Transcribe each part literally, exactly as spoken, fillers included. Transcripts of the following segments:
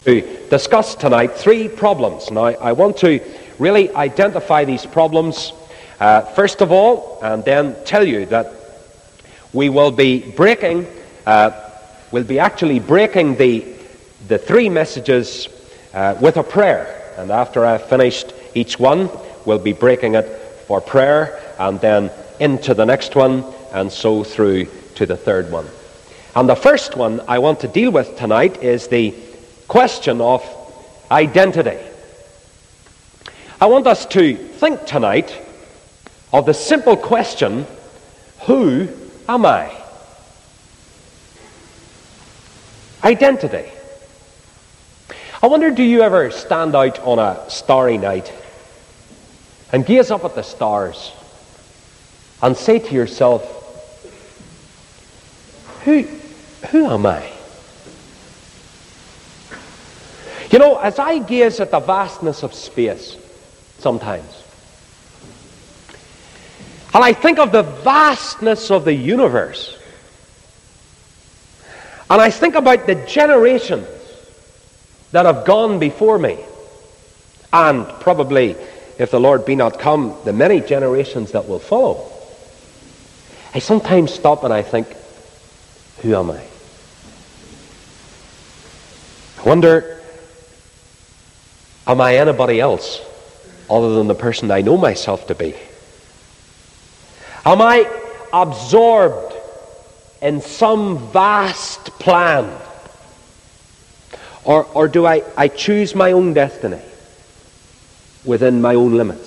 To discuss tonight three problems. Now, I want to really identify these problems uh, first of all, and then tell you that we will be breaking, uh, we'll be actually breaking the the three messages uh, with a prayer. And after I've finished each one, we'll be breaking it for prayer, and then into the next one, and so through to the third one. And the first one I want to deal with tonight is the question of identity. I want us to think tonight of the simple question, who am I? Identity. I wonder, do you ever stand out on a starry night and gaze up at the stars and say to yourself, who, who am I? You know, as I gaze at the vastness of space, sometimes, and I think of the vastness of the universe, and I think about the generations that have gone before me, and probably, if the Lord be not come, the many generations that will follow, I sometimes stop and I think, who am I? I wonder, am I anybody else other than the person I know myself to be? Am I absorbed in some vast plan? Or, or do I, I choose my own destiny within my own limits?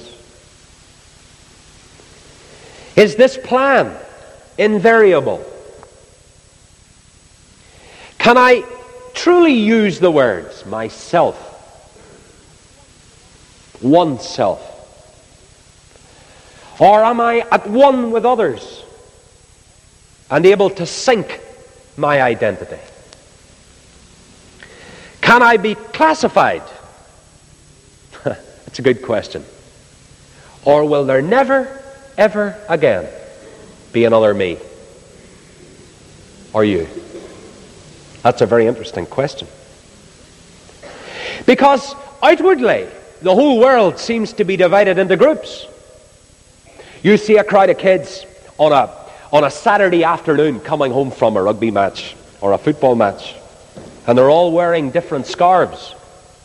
Is this plan invariable? Can I truly use the words myself, oneself? Or am I at one with others and able to sync my identity? Can I be classified? That's a good question. Or will there never, ever again be another me? Or you? That's a very interesting question. Because outwardly, the whole world seems to be divided into groups. You see a crowd of kids on a, on a Saturday afternoon coming home from a rugby match or a football match, and they're all wearing different scarves.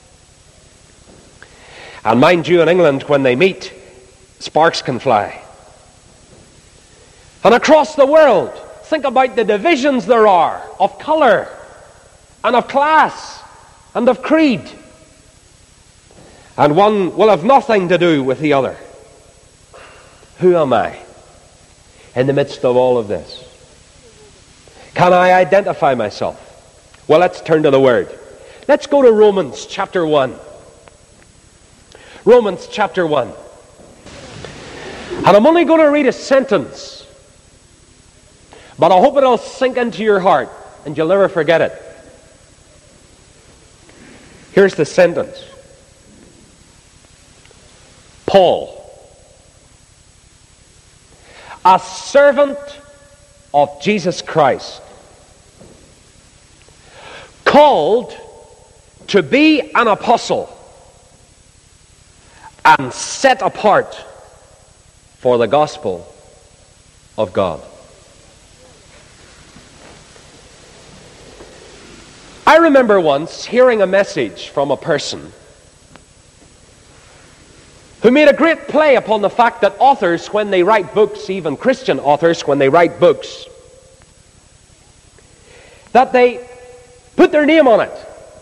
And mind you, in England, when they meet, sparks can fly. And across the world, think about the divisions there are of colour and of class and of creed. And one will have nothing to do with the other. Who am I in the midst of all of this? Can I identify myself? Well, let's turn to the Word. Let's go to Romans chapter one. Romans chapter one. And I'm only going to read a sentence, but I hope it'll sink into your heart and you'll never forget it. Here's the sentence. Paul, a servant of Jesus Christ, called to be an apostle and set apart for the gospel of God. I remember once hearing a message from a person who made a great play upon the fact that authors, when they write books, even Christian authors, when they write books, that they put their name on it.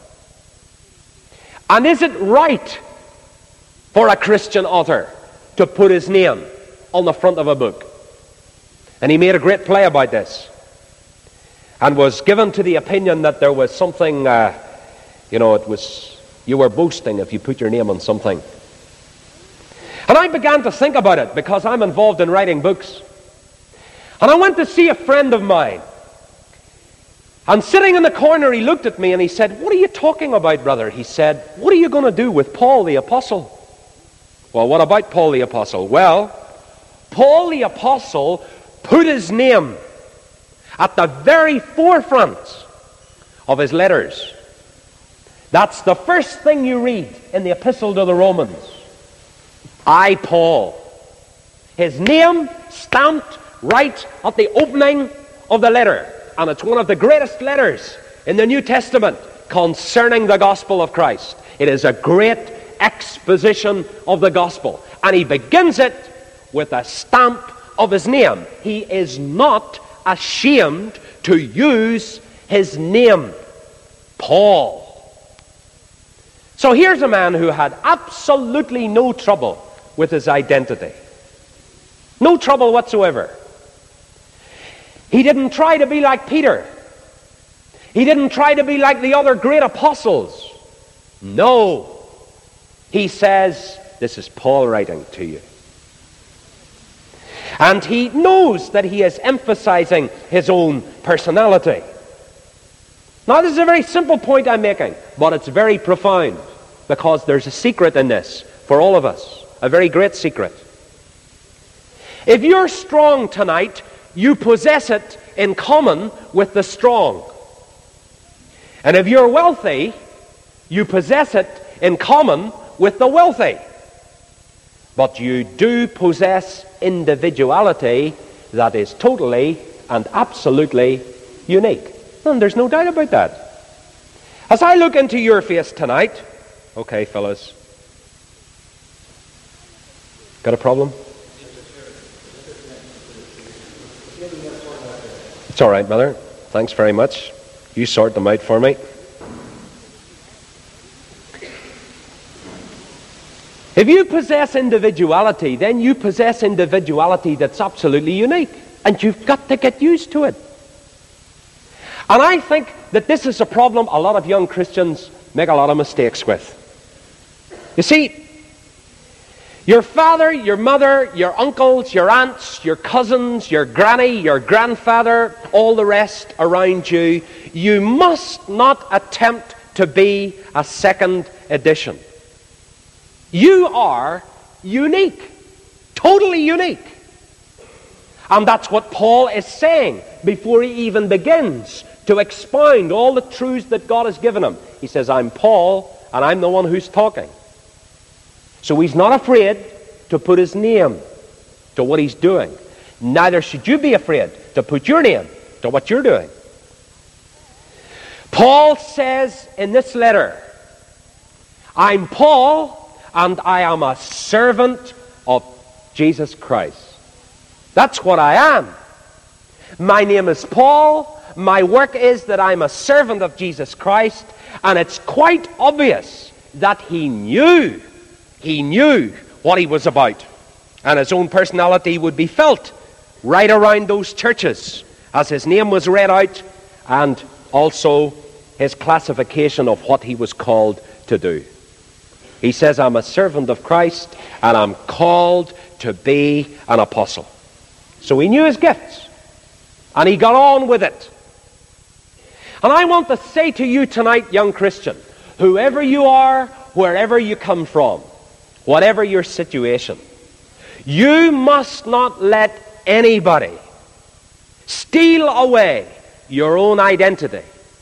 And is it right for a Christian author to put his name on the front of a book? And he made a great play about this, and was given to the opinion that there was something, uh, you know, it was, you were boasting if you put your name on something. And I began to think about it because I'm involved in writing books. And I went to see a friend of mine. And sitting in the corner, he looked at me and he said, "What are you talking about, brother?" He said, "What are you going to do with Paul the Apostle?" Well, what about Paul the Apostle? Well, Paul the Apostle put his name at the very forefront of his letters That's the first thing you read in the Epistle to the Romans. I, Paul. His name stamped right at the opening of the letter. And it's one of the greatest letters in the New Testament concerning the gospel of Christ. It is a great exposition of the gospel. And he begins it with a stamp of his name. He is not ashamed to use his name, Paul. So here's a man who had absolutely no trouble with his identity. No trouble whatsoever. He didn't try to be like Peter. He didn't try to be like the other great apostles. No. He says, this is Paul writing to you. And he knows that he is emphasizing his own personality. Now, this is a very simple point I'm making, but it's very profound, because there's a secret in this for all of us, a very great secret. If you're strong tonight, you possess it in common with the strong. And if you're wealthy, you possess it in common with the wealthy. But you do possess individuality that is totally and absolutely unique. And there's no doubt about that. As I look into your face tonight, okay, fellas, got a problem? It's all right, Mother. Thanks very much. You sort them out for me. If you possess individuality, then you possess individuality that's absolutely unique. And you've got to get used to it. And I think that this is a problem a lot of young Christians make a lot of mistakes with. You see, your father, your mother, your uncles, your aunts, your cousins, your granny, your grandfather, all the rest around you, you must not attempt to be a second edition. You are unique, totally unique. And that's what Paul is saying before he even begins to expound all the truths that God has given him. He says, I'm Paul, and I'm the one who's talking. So he's not afraid to put his name to what he's doing. Neither should you be afraid to put your name to what you're doing. Paul says in this letter, I'm Paul, and I am a servant of Jesus Christ. That's what I am. My name is Paul. My work is that I'm a servant of Jesus Christ. And it's quite obvious that he knew, he knew what he was about. And his own personality would be felt right around those churches as his name was read out, and also his classification of what he was called to do. He says, I'm a servant of Christ, and I'm called to be an apostle. So he knew his gifts, and he got on with it. And I want to say to you tonight, young Christian, whoever you are, wherever you come from, whatever your situation, you must not let anybody steal away your own identity.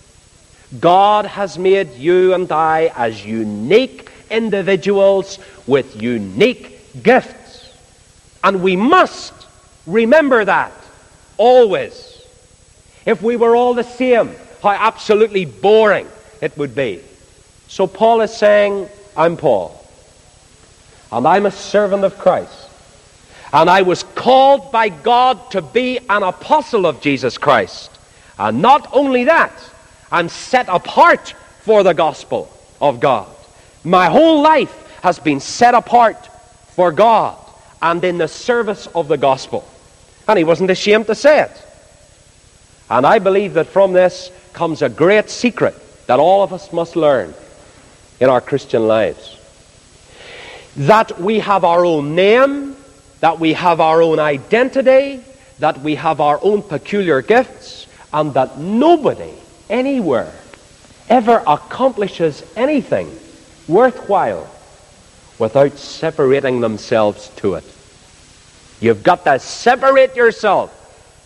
God has made you and I as unique individuals with unique gifts. And we must remember that always. If we were all the same, how absolutely boring it would be. So Paul is saying, I'm Paul, and I'm a servant of Christ, and I was called by God to be an apostle of Jesus Christ. And not only that, I'm set apart for the gospel of God. My whole life has been set apart for God and in the service of the gospel. And he wasn't ashamed to say it. And I believe that from this comes a great secret that all of us must learn in our Christian lives. That we have our own name, that we have our own identity, that we have our own peculiar gifts, and that nobody anywhere ever accomplishes anything worthwhile without separating themselves to it. You've got to separate yourself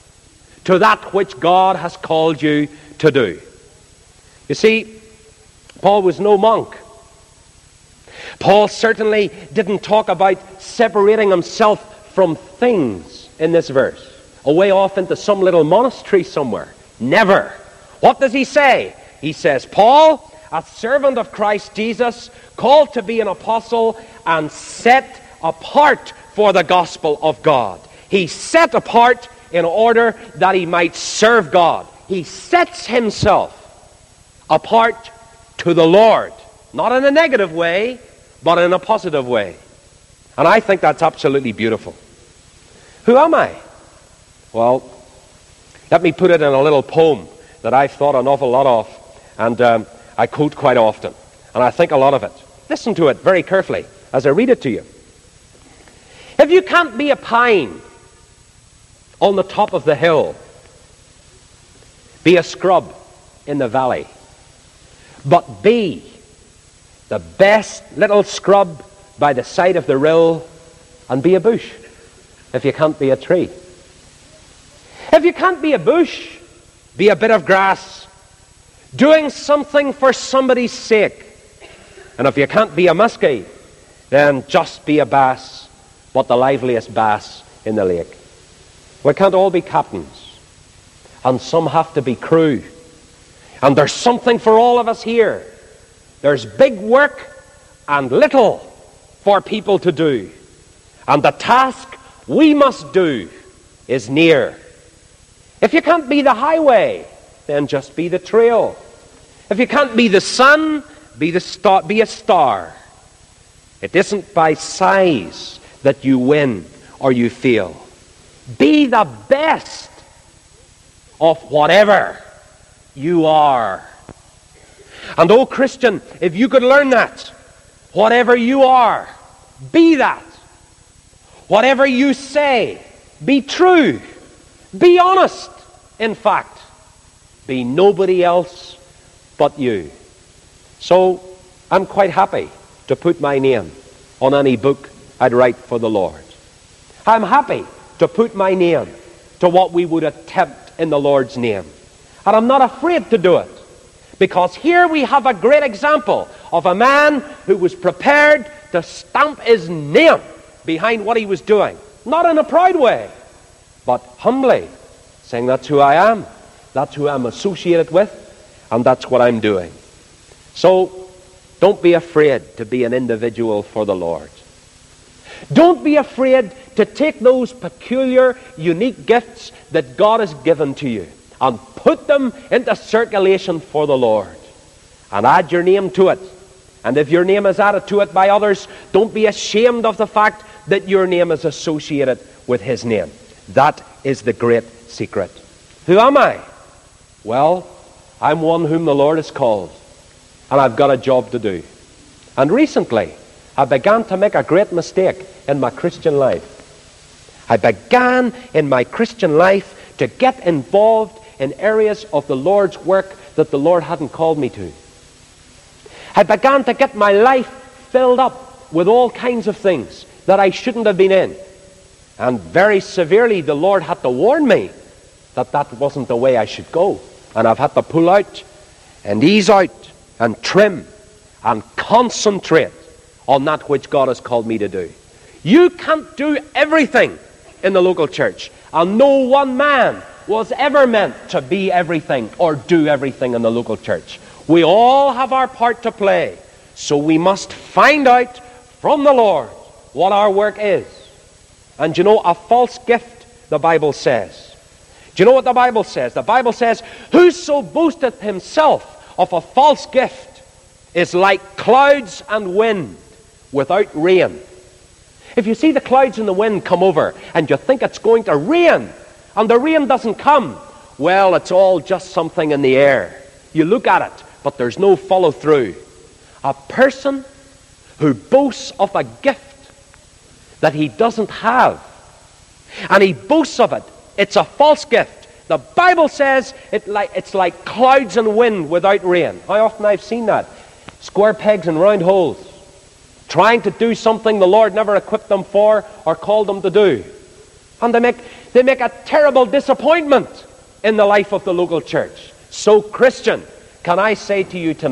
to that which God has called you to do. You see, Paul was no monk. Paul certainly didn't talk about separating himself from things in this verse, away off into some little monastery somewhere. Never. What does he say? He says, Paul, a servant of Christ Jesus, called to be an apostle and set apart for the gospel of God. He's set apart in order that he might serve God. He sets himself apart to the Lord. Not in a negative way, but in a positive way. And I think that's absolutely beautiful. Who am I? Well, let me put it in a little poem that I've thought an awful lot of, and um, I quote quite often, and I think a lot of it. Listen to it very carefully as I read it to you. If you can't be a pine on the top of the hill, be a scrub in the valley, but be the best little scrub by the side of the rill, and be a bush if you can't be a tree. If you can't be a bush, be a bit of grass, doing something for somebody's sake. And if you can't be a muskie, then just be a bass, but the liveliest bass in the lake. We can't all be captains, and some have to be crew. And there's something for all of us here. There's big work and little for people to do. And the task we must do is near. If you can't be the highway, then just be the trail. If you can't be the sun, be the star, be a star. It isn't by size that you win or you fail. Be the best of whatever you are. And oh Christian, if you could learn that, whatever you are, be that. Whatever you say, be true. Be honest. In fact, be nobody else but you. So, I'm quite happy to put my name on any book I'd write for the Lord. I'm happy to put my name to what we would attempt in the Lord's name. And I'm not afraid to do it. Because here we have a great example of a man who was prepared to stamp his name behind what he was doing. Not in a proud way, but humbly, saying that's who I am, that's who I'm associated with, and that's what I'm doing. So, don't be afraid to be an individual for the Lord. Don't be afraid to take those peculiar, unique gifts that God has given to you and put them into circulation for the Lord. And add your name to it. And if your name is added to it by others, don't be ashamed of the fact that your name is associated with His name. That is the great secret. Who am I? Well, I'm one whom the Lord has called. And I've got a job to do. And recently, I began to make a great mistake in my Christian life. I began in my Christian life to get involved in areas of the Lord's work that the Lord hadn't called me to. I began to get my life filled up with all kinds of things that I shouldn't have been in. And very severely, the Lord had to warn me that that wasn't the way I should go. And I've had to pull out and ease out and trim and concentrate on that which God has called me to do. You can't do everything in the local church. And no one man was ever meant to be everything or do everything in the local church. We all have our part to play. So we must find out from the Lord what our work is. And you know, a false gift, the Bible says. Do you know what the Bible says? The Bible says, whoso boasteth himself of a false gift is like clouds and wind without rain. If you see the clouds and the wind come over and you think it's going to rain, and the rain doesn't come, well, it's all just something in the air. You look at it, but there's no follow through. A person who boasts of a gift that he doesn't have, and he boasts of it, it's a false gift. The Bible says it like, it's like clouds and wind without rain. How often I've seen that? Square pegs and round holes. Trying to do something the Lord never equipped them for or called them to do. And they make, they make a terrible disappointment in the life of the local church. So, Christian, can I say to you tonight,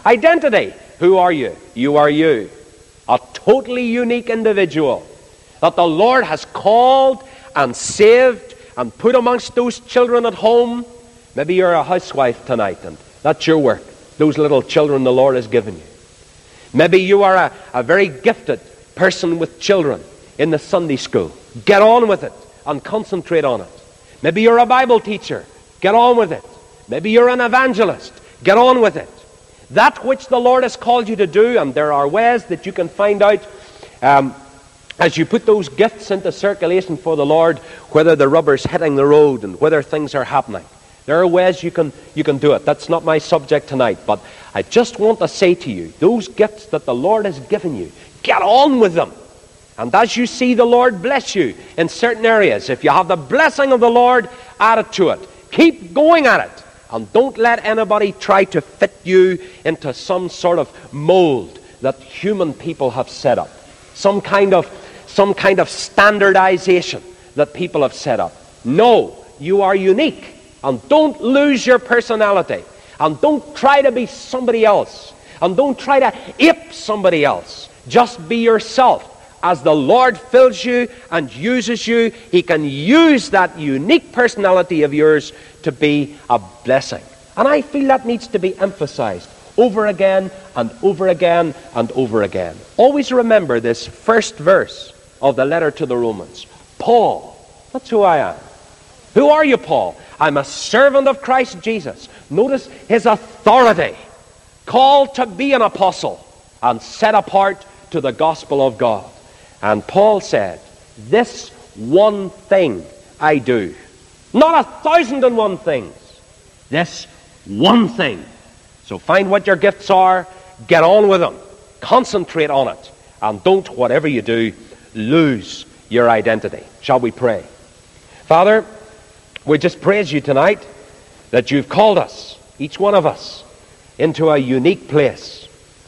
Identity. Who are you? You are you. A totally unique individual that the Lord has called and saved and put amongst those children at home. Maybe you're a housewife tonight and that's your work. Those little children the Lord has given you. Maybe you are a, a very gifted person with children in the Sunday school. Get on with it and concentrate on it. Maybe you're a Bible teacher. Get on with it. Maybe you're an evangelist. Get on with it. That which the Lord has called you to do, and there are ways that you can find out um, as you put those gifts into circulation for the Lord, whether the rubber's hitting the road and whether things are happening. There are ways you can, you can do it. That's not my subject tonight, but I just want to say to you, those gifts that the Lord has given you, get on with them. And as you see the Lord bless you in certain areas, if you have the blessing of the Lord, add it to it. Keep going at it. And don't let anybody try to fit you into some sort of mold that human people have set up. Some kind of, some kind of standardization that people have set up. No, you are unique. And don't lose your personality. And don't try to be somebody else. And don't try to ape somebody else. Just be yourself. As the Lord fills you and uses you, He can use that unique personality of yours to be a blessing. And I feel that needs to be emphasized over again and over again and over again. Always remember this first verse of the letter to the Romans. Paul, that's who I am. Who are you, Paul? I'm a servant of Christ Jesus. Notice his authority. Called to be an apostle and set apart to the gospel of God. And Paul said, this one thing I do. Not a thousand and one things. This one thing. So find what your gifts are. Get on with them. Concentrate on it. And don't, whatever you do, lose your identity. Shall we pray? Father, we just praise you tonight that you've called us, each one of us, into a unique place.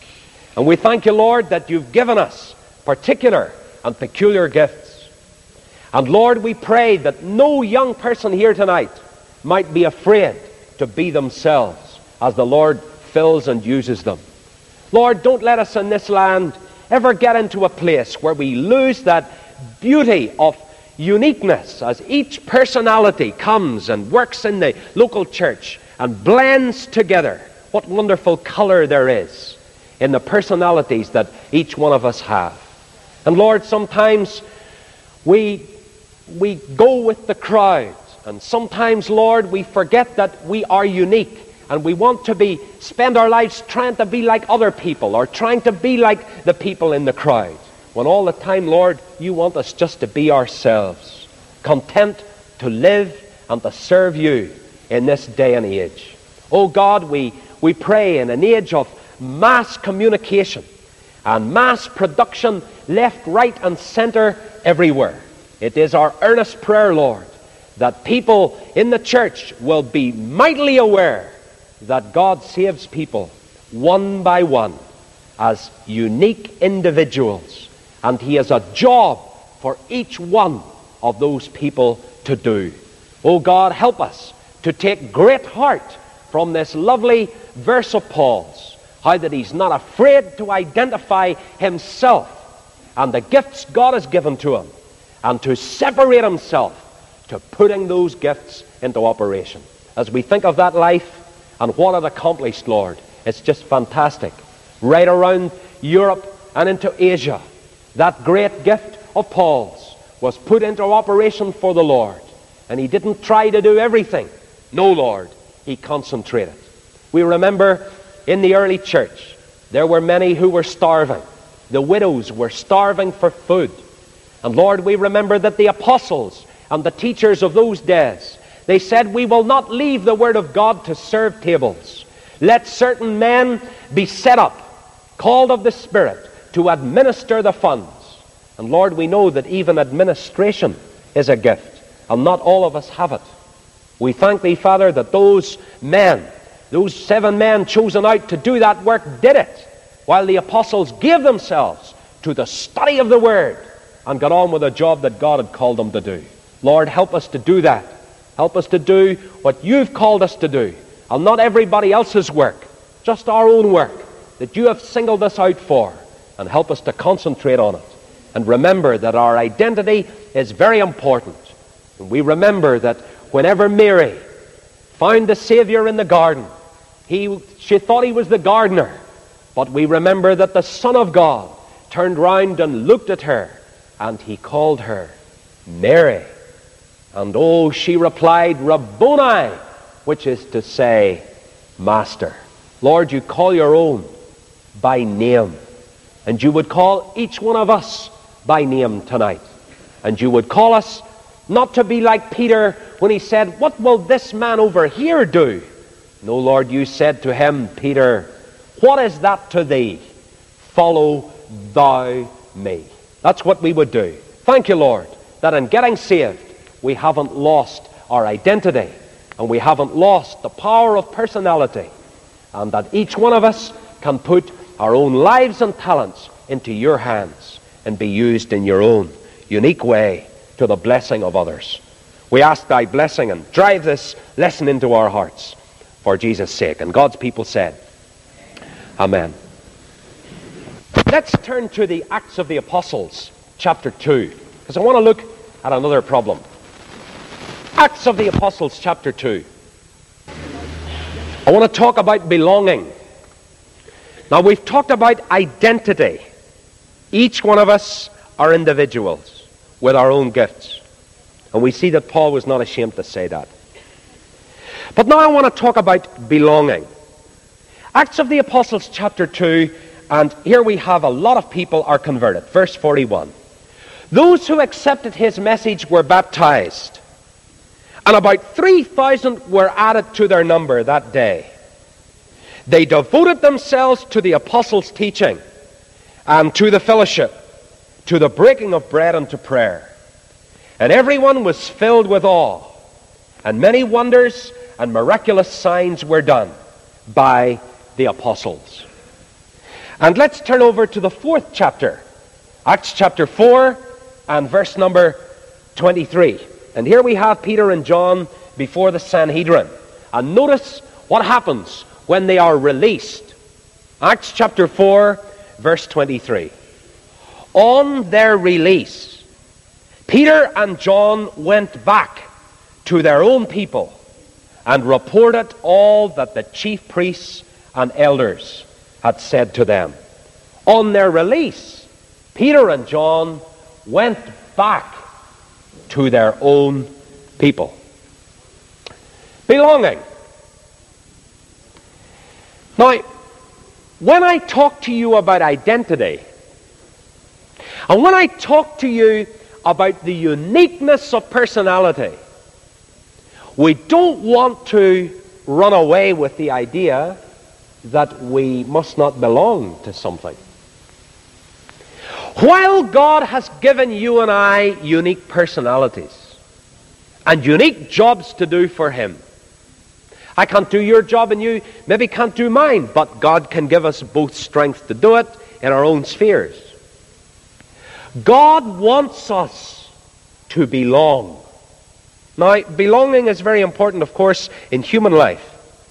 And we thank you, Lord, that you've given us particular and peculiar gifts. And Lord, we pray that no young person here tonight might be afraid to be themselves as the Lord fills and uses them. Lord, don't let us in this land ever get into a place where we lose that beauty of uniqueness as each personality comes and works in the local church and blends together. What wonderful color there is in the personalities that each one of us have. And Lord, sometimes we we go with the crowd, and sometimes, Lord, we forget that we are unique, and we want to be spend our lives trying to be like other people or trying to be like the people in the crowd. When all the time, Lord, you want us just to be ourselves, content to live and to serve you in this day and age. Oh God, we, we pray in an age of mass communication and mass production left, right and center everywhere. It is our earnest prayer, Lord, that people in the church will be mightily aware that God saves people one by one as unique individuals. And He has a job for each one of those people to do. Oh God, help us to take great heart from this lovely verse of Paul's, how that he's not afraid to identify himself and the gifts God has given to him, and to separate himself to putting those gifts into operation. As we think of that life and what it accomplished, Lord, it's just fantastic. Right around Europe and into Asia, that great gift of Paul's was put into operation for the Lord. And he didn't try to do everything. No, Lord, he concentrated. We remember in the early church, there were many who were starving. The widows were starving for food. And Lord, we remember that the apostles and the teachers of those days, they said, we will not leave the word of God to serve tables. Let certain men be set up, called of the Spirit, to administer the funds. And Lord, we know that even administration is a gift, and not all of us have it. We thank Thee, Father, that those men, those seven men chosen out to do that work, did it, while the apostles gave themselves to the study of the Word and got on with the job that God had called them to do. Lord, help us to do that. Help us to do what You've called us to do, and not everybody else's work, just our own work. that you have singled us out for, and help us to concentrate on it. And remember that our identity is very important. And we remember that whenever Mary found the Savior in the garden, he, she thought he was the gardener. But we remember that the Son of God turned round and looked at her, and he called her Mary. And oh, she replied, Rabboni, which is to say, Master. Lord, you call your own by name. And you would call each one of us by name tonight. And you would call us not to be like Peter when he said, what will this man over here do? No, Lord, you said to him, Peter, what is that to thee? Follow thou me. That's what we would do. Thank you, Lord, that in getting saved, we haven't lost our identity, and we haven't lost the power of personality, and that each one of us can put our own lives and talents into your hands and be used in your own unique way to the blessing of others. We ask thy blessing and drive this lesson into our hearts for Jesus' sake. And God's people said, Amen. Let's turn to the Acts of the Apostles, chapter two, because I want to look at another problem. Acts of the Apostles, chapter two. I want to talk about belonging. Now, we've talked about identity. Each one of us are individuals with our own gifts. And we see that Paul was not ashamed to say that. But now I want to talk about belonging. Acts of the Apostles, chapter two, and here we have a lot of people are converted. Verse forty-one. Those who accepted his message were baptized, and about three thousand were added to their number that day. They devoted themselves to the apostles' teaching and to the fellowship, to the breaking of bread and to prayer. And everyone was filled with awe, and many wonders and miraculous signs were done by the apostles. And let's turn over to the fourth chapter, Acts chapter four and verse number twenty-three. And here we have Peter and John before the Sanhedrin. And notice what happens when they are released. Acts chapter four, verse twenty-three. On their release, Peter and John went back to their own people and reported all that the chief priests and elders had said to them. On their release, Peter and John went back to their own people. Belonging. Now, when I talk to you about identity, and when I talk to you about the uniqueness of personality, we don't want to run away with the idea that we must not belong to something. While God has given you and I unique personalities and unique jobs to do for Him, I can't do your job and you maybe can't do mine, but God can give us both strength to do it in our own spheres. God wants us to belong. Now, belonging is very important, of course, in human life.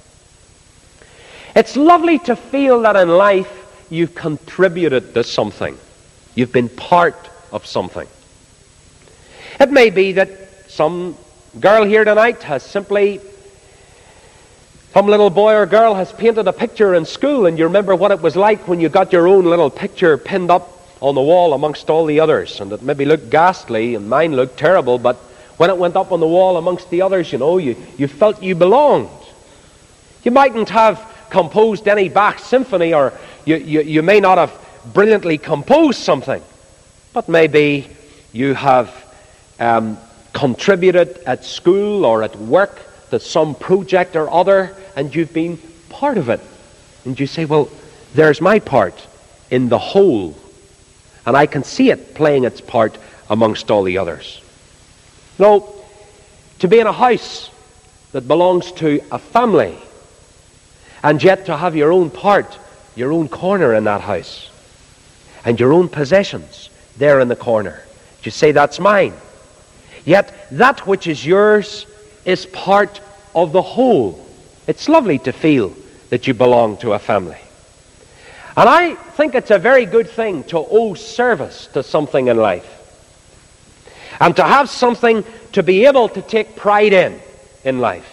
It's lovely to feel that in life you've contributed to something. You've been part of something. It may be that some girl here tonight has simply, some little boy or girl has painted a picture in school, and you remember what it was like when you got your own little picture pinned up on the wall amongst all the others, and it maybe looked ghastly, and mine looked terrible, but when it went up on the wall amongst the others, you know, you, you felt you belonged. You mightn't have composed any Bach symphony, or you, you, you may not have brilliantly composed something, but maybe you have um, contributed at school or at work to some project or other, and you've been part of it. And you say, well, there's my part in the whole, and I can see it playing its part amongst all the others. No, to be in a house that belongs to a family, and yet to have your own part, your own corner in that house, and your own possessions there in the corner. You say, that's mine. Yet that which is yours is part of the whole. It's lovely to feel that you belong to a family. And I think it's a very good thing to owe service to something in life, and to have something to be able to take pride in in life.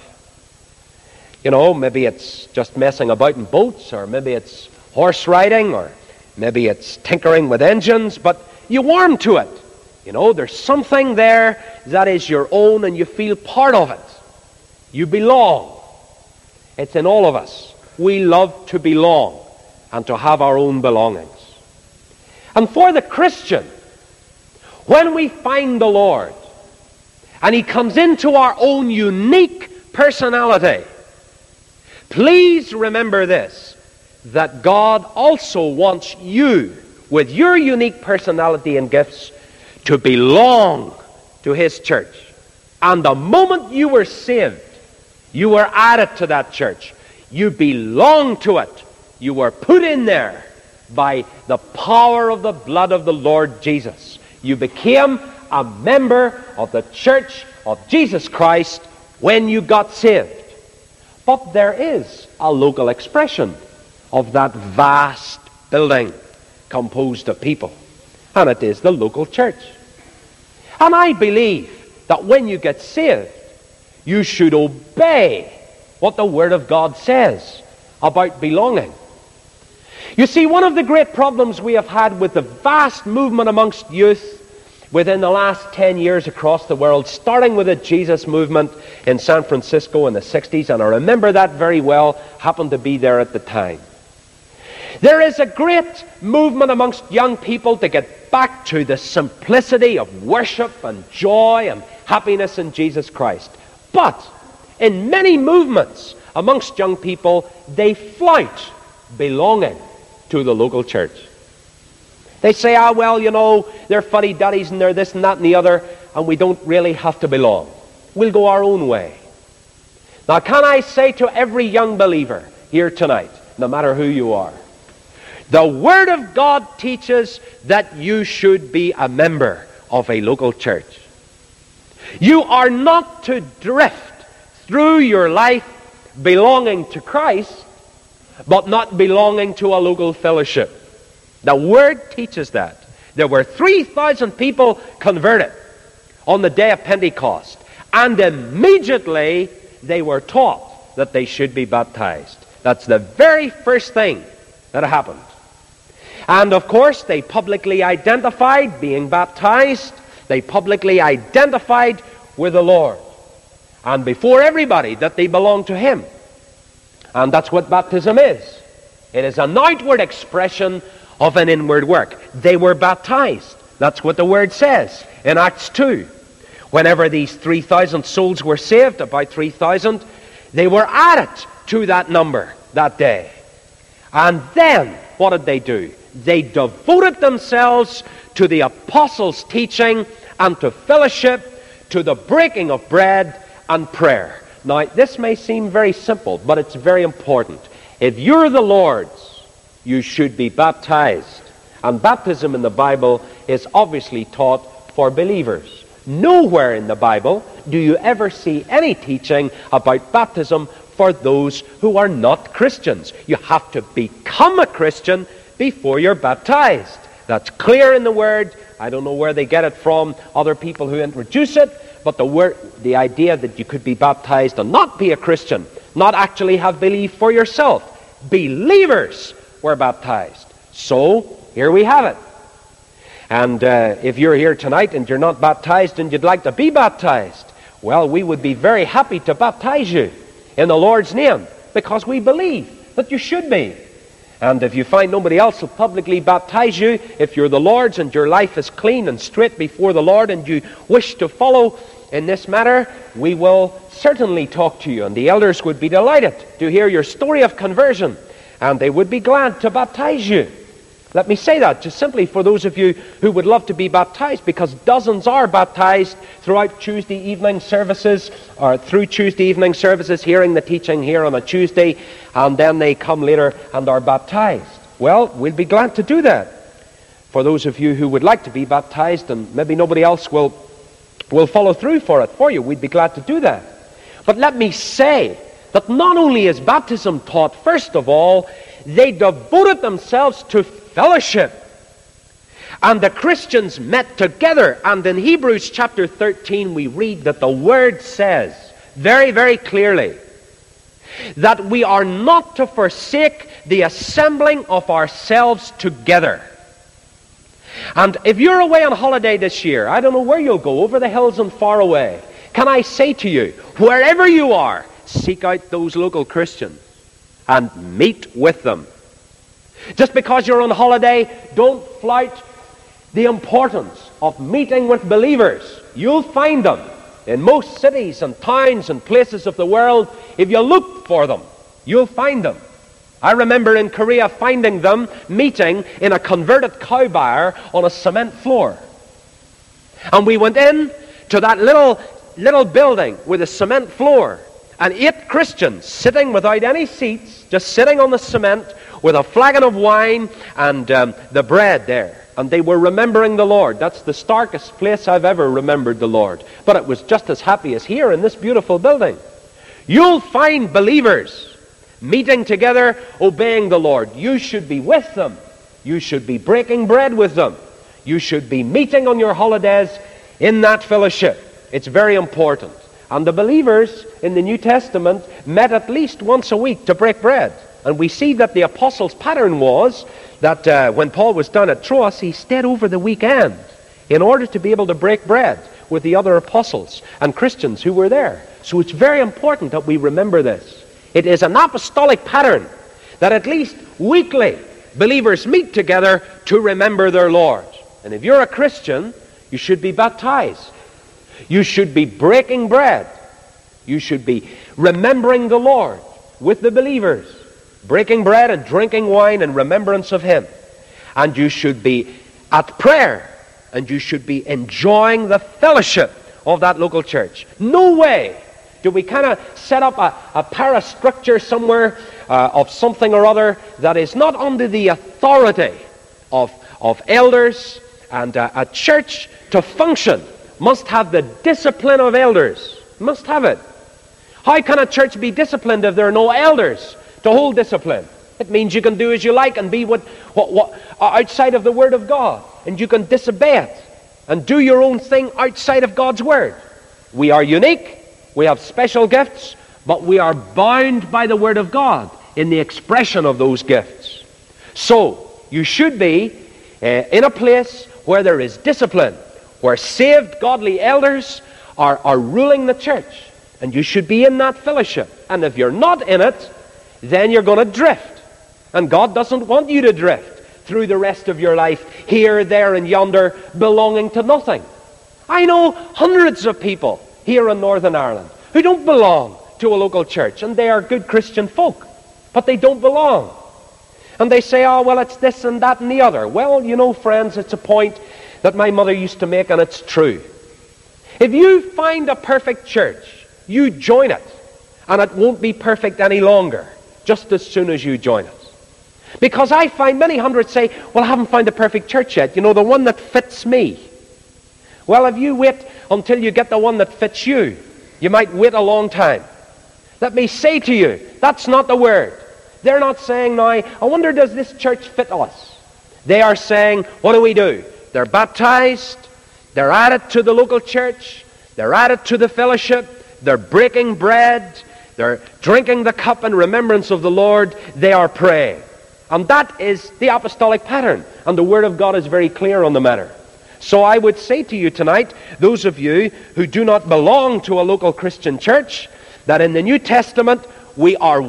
You know, maybe it's just messing about in boats, or maybe it's horse riding, or maybe it's tinkering with engines, but you warm to it. You know, there's something there that is your own and you feel part of it. You belong. It's in all of us. We love to belong and to have our own belongings. And for the Christian, when we find the Lord and He comes into our own unique personality, please remember this, that God also wants you, with your unique personality and gifts, to belong to His church. And the moment you were saved, you were added to that church. You belong to it. You were put in there by the power of the blood of the Lord Jesus. You became a member of the church of Jesus Christ when you got saved. But there is a local expression of that vast building composed of people, and it is the local church. And I believe that when you get saved, you should obey what the Word of God says about belonging. You see, one of the great problems we have had with the vast movement amongst youth within the last ten years across the world, starting with the Jesus movement in San Francisco in the sixties, and I remember that very well, happened to be there at the time. There is a great movement amongst young people to get back to the simplicity of worship and joy and happiness in Jesus Christ. But in many movements amongst young people, they flout belonging to the local church. They say, ah, well, you know, they're fuddy-duddies and they're this and that and the other, and we don't really have to belong. We'll go our own way. Now, can I say to every young believer here tonight, no matter who you are, the Word of God teaches that you should be a member of a local church. You are not to drift through your life belonging to Christ, but not belonging to a local fellowship. The Word teaches that. There were three thousand people converted on the day of Pentecost, and immediately they were taught that they should be baptized. That's the very first thing that happened. And of course, they publicly identified being baptized. They publicly identified with the Lord, and before everybody, that they belonged to Him. And that's what baptism is. It is an outward expression of an inward work. They were baptized. That's what the Word says in Acts two. Whenever these three thousand souls were saved, about three thousand, they were added to that number that day. And then, what did they do? They devoted themselves to the apostles' teaching and to fellowship, to the breaking of bread and prayer. Now, this may seem very simple, but it's very important. If you're the Lord's, you should be baptized. And baptism in the Bible is obviously taught for believers. Nowhere in the Bible do you ever see any teaching about baptism for those who are not Christians. You have to become a Christian before you're baptized. That's clear in the Word. I don't know where they get it from, other people who introduce it, but the word, the idea that you could be baptized and not be a Christian, not actually have belief for yourself. Believers were baptized. So, here we have it. And uh, if you're here tonight and you're not baptized and you'd like to be baptized, well, we would be very happy to baptize you in the Lord's name, because we believe that you should be. And if you find nobody else will publicly baptize you, if you're the Lord's and your life is clean and straight before the Lord and you wish to follow in this matter, we will certainly talk to you. And the elders would be delighted to hear your story of conversion, and they would be glad to baptize you. Let me say that just simply for those of you who would love to be baptized, because dozens are baptized throughout Tuesday evening services, or through Tuesday evening services, hearing the teaching here on a Tuesday, and then they come later and are baptized. Well, we'll be glad to do that. For those of you who would like to be baptized, and maybe nobody else will, will follow through for it for you, we'd be glad to do that. But let me say that not only is baptism taught, first of all, they devoted themselves to fellowship. And the Christians met together. And in Hebrews chapter thirteen, we read that the Word says very, very clearly that we are not to forsake the assembling of ourselves together. And if you're away on holiday this year, I don't know where you'll go, over the hills and far away, can I say to you, wherever you are, seek out those local Christians and meet with them. Just because you're on holiday, don't flout the importance of meeting with believers. You'll find them in most cities and towns and places of the world. If you look for them, you'll find them. I remember in Korea finding them meeting in a converted cow byre on a cement floor. And we went in to that little, little building with a cement floor, and eight Christians sitting without any seats, just sitting on the cement with a flagon of wine and um, the bread there. And they were remembering the Lord. That's the starkest place I've ever remembered the Lord. But it was just as happy as here in this beautiful building. You'll find believers meeting together, obeying the Lord. You should be with them. You should be breaking bread with them. You should be meeting on your holidays in that fellowship. It's very important. And the believers in the New Testament met at least once a week to break bread. And we see that the apostles' pattern was that uh, when Paul was down at Troas, he stayed over the weekend in order to be able to break bread with the other apostles and Christians who were there. So it's very important that we remember this. It is an apostolic pattern that at least weekly believers meet together to remember their Lord. And if you're a Christian, you should be baptized. You should be breaking bread. You should be remembering the Lord with the believers, breaking bread and drinking wine in remembrance of Him. And you should be at prayer, and you should be enjoying the fellowship of that local church. No way do we kind of set up a, a parastructure somewhere uh, of something or other that is not under the authority of, of elders. And uh, a church to function must have the discipline of elders. Must have it. How can a church be disciplined if there are no elders to hold discipline? It means you can do as you like and be what, what, what, outside of the Word of God. And you can disobey it and do your own thing outside of God's Word. We are unique. We have special gifts, but we are bound by the Word of God in the expression of those gifts. So, you should be uh, in a place where there is discipline, where saved, godly elders are, are ruling the church. And you should be in that fellowship. And if you're not in it, then you're going to drift. And God doesn't want you to drift through the rest of your life, here, there, and yonder, belonging to nothing. I know hundreds of people here in Northern Ireland who don't belong to a local church, and they are good Christian folk, but they don't belong. And they say, oh, well, it's this and that and the other. Well, you know, friends, it's a point that my mother used to make, and it's true. If you find a perfect church, you join it, and it won't be perfect any longer, just as soon as you join it. Because I find many hundreds say, well, I haven't found a perfect church yet, you know, the one that fits me. Well, if you wait until you get the one that fits you, you might wait a long time. Let me say to you, that's not the word. They're not saying now, I wonder, does this church fit us? They are saying, what do we do? They're baptized, they're added to the local church, they're added to the fellowship, they're breaking bread, they're drinking the cup in remembrance of the Lord, they are praying. And that is the apostolic pattern, and the Word of God is very clear on the matter. So I would say to you tonight, those of you who do not belong to a local Christian church, that in the New Testament we are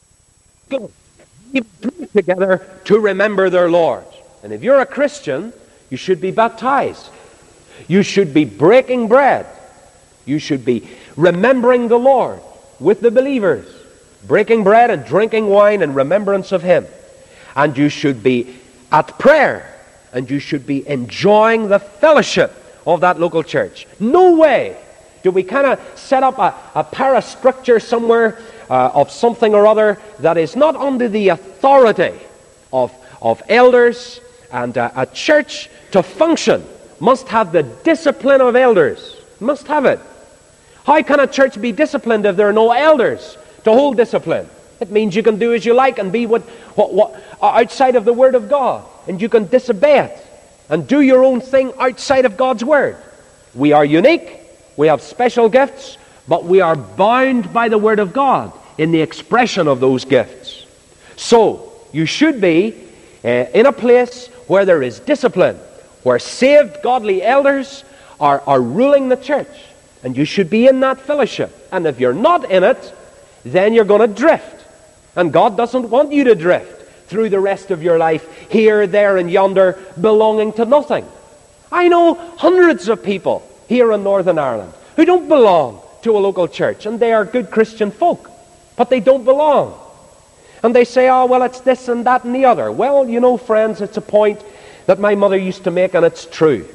together to remember their Lord. And if you're a Christian, you should be baptized. You should be breaking bread. You should be remembering the Lord with the believers, breaking bread and drinking wine in remembrance of Him. And you should be at prayer, and you should be enjoying the fellowship of that local church. No way do we kind of set up a, a parastructure somewhere uh, of something or other that is not under the authority of, of elders. And uh, a church to function must have the discipline of elders. Must have it. How can a church be disciplined if there are no elders to hold discipline? It means you can do as you like and be what, what, what outside of the Word of God. And you can disobey it and do your own thing outside of God's Word. We are unique. We have special gifts. But we are bound by the Word of God in the expression of those gifts. So, you should be uh, in a place where there is discipline, where saved godly elders are, are ruling the church. And you should be in that fellowship. And if you're not in it, then you're going to drift. And God doesn't want you to drift through the rest of your life, here, there, and yonder, belonging to nothing. I know hundreds of people here in Northern Ireland who don't belong to a local church, and they are good Christian folk, but they don't belong. And they say, oh, well, it's this and that and the other. Well, you know, friends, it's a point that my mother used to make, and it's true.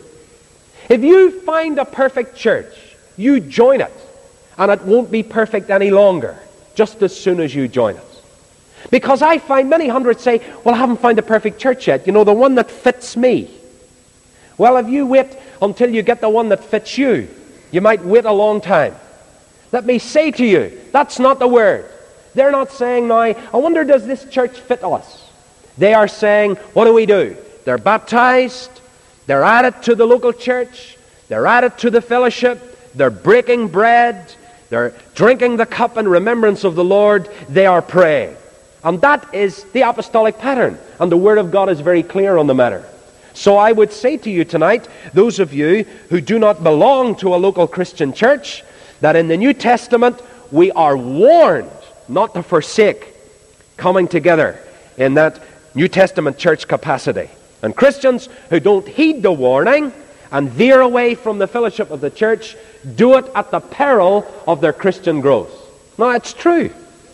If you find a perfect church, you join it, and it won't be perfect any longer, just as soon as you join it. Because I find many hundreds say, well, I haven't found a perfect church yet. You know, the one that fits me. Well, if you wait until you get the one that fits you, you might wait a long time. Let me say to you, that's not the word. They're not saying now, I wonder, does this church fit us? They are saying, what do we do? They're baptized, they're added to the local church, they're added to the fellowship, they're breaking bread, they're drinking the cup in remembrance of the Lord, they are praying. And that is the apostolic pattern. And the Word of God is very clear on the matter. So I would say to you tonight, those of you who do not belong to a local Christian church, that in the New Testament we are warned not to forsake coming together in that New Testament church capacity. And Christians who don't heed the warning and veer away from the fellowship of the church do it at the peril of their Christian growth. Now, it's true.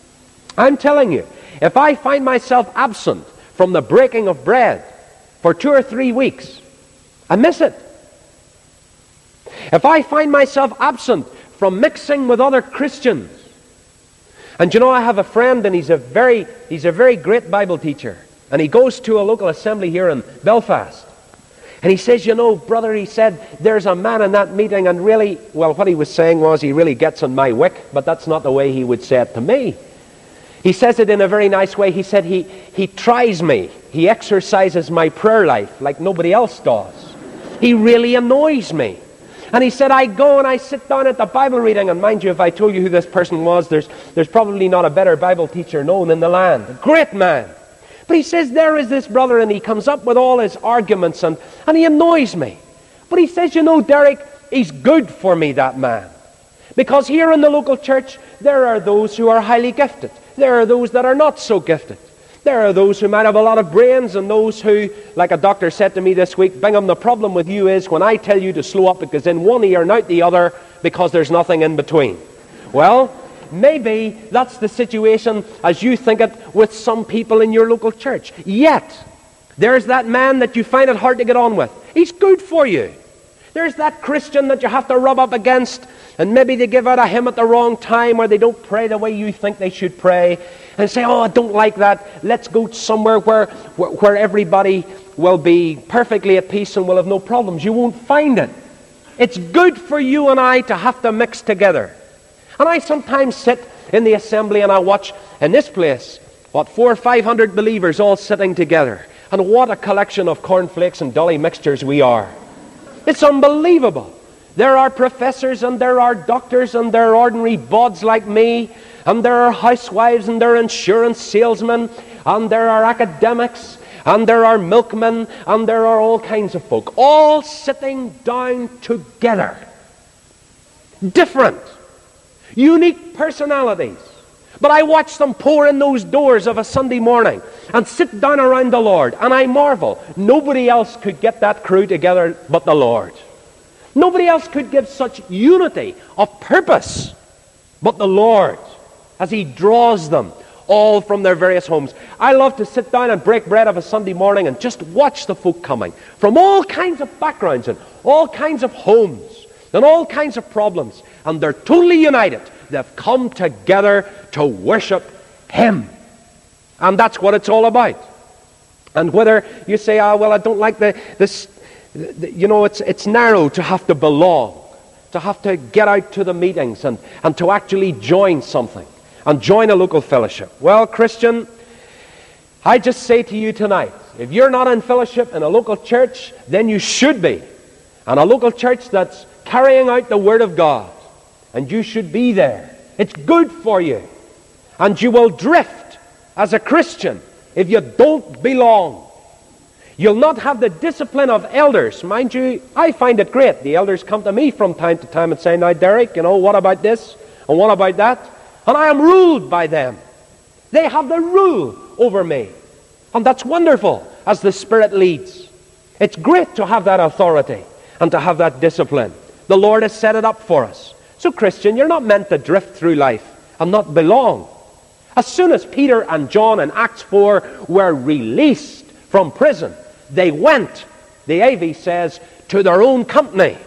I'm telling you, if I find myself absent from the breaking of bread for two or three weeks, I miss it. If I find myself absent from mixing with other Christians, and you know, I have a friend, and he's a very he's a very great Bible teacher, and he goes to a local assembly here in Belfast, and he says, you know, brother, he said, there's a man in that meeting, and really, well, what he was saying was he really gets on my wick, but that's not the way he would say it to me. He says it in a very nice way. He said he, he tries me. He exercises my prayer life like nobody else does. He really annoys me. And he said, I go and I sit down at the Bible reading, and mind you, if I told you who this person was, there's, there's probably not a better Bible teacher known in the land. A great man. But he says, there is this brother, and he comes up with all his arguments, and, and he annoys me. But he says, you know, Derek, he's good for me, that man. Because here in the local church, there are those who are highly gifted. There are those that are not so gifted. There are those who might have a lot of brains, and those who, like a doctor said to me this week, Bingham, the problem with you is when I tell you to slow up, it goes in one ear and out the other because there's nothing in between. Well, maybe that's the situation as you think it with some people in your local church. Yet, there's that man that you find it hard to get on with. He's good for you. There's that Christian that you have to rub up against, and maybe they give out a hymn at the wrong time, or they don't pray the way you think they should pray, and say, oh, I don't like that. Let's go somewhere where, where, where everybody will be perfectly at peace and will have no problems. You won't find it. It's good for you and I to have to mix together. And I sometimes sit in the assembly and I watch in this place, what, four or five hundred believers all sitting together. And what a collection of cornflakes and dolly mixtures we are. It's unbelievable. There are professors, and there are doctors, and there are ordinary bods like me, and there are housewives, and there are insurance salesmen, and there are academics, and there are milkmen, and there are all kinds of folk, all sitting down together. Different, unique personalities. But I watch them pour in those doors of a Sunday morning and sit down around the Lord, and I marvel. Nobody else could get that crew together but the Lord. Nobody else could give such unity of purpose but the Lord, as He draws them all from their various homes. I love to sit down and break bread of a Sunday morning and just watch the folk coming from all kinds of backgrounds and all kinds of homes and all kinds of problems, and they're totally united. They've come together to worship Him. And that's what it's all about. And whether you say, ah, well, I don't like the, this, the, you know, it's it's narrow to have to belong, to have to get out to the meetings and, and to actually join something. and join a local fellowship. Well, Christian, I just say to you tonight, if you're not in fellowship in a local church, then you should be. And a local church that's carrying out the Word of God. And you should be there. It's good for you. And you will drift as a Christian if you don't belong. You'll not have the discipline of elders. Mind you, I find it great. The elders come to me from time to time and say, now Derek, you know, what about this? And what about that? And I am ruled by them. They have the rule over me. And that's wonderful as the Spirit leads. It's great to have that authority and to have that discipline. The Lord has set it up for us. So Christian, you're not meant to drift through life and not belong. As soon as Peter and John in Acts four were released from prison, they went, the A V says, to their own company,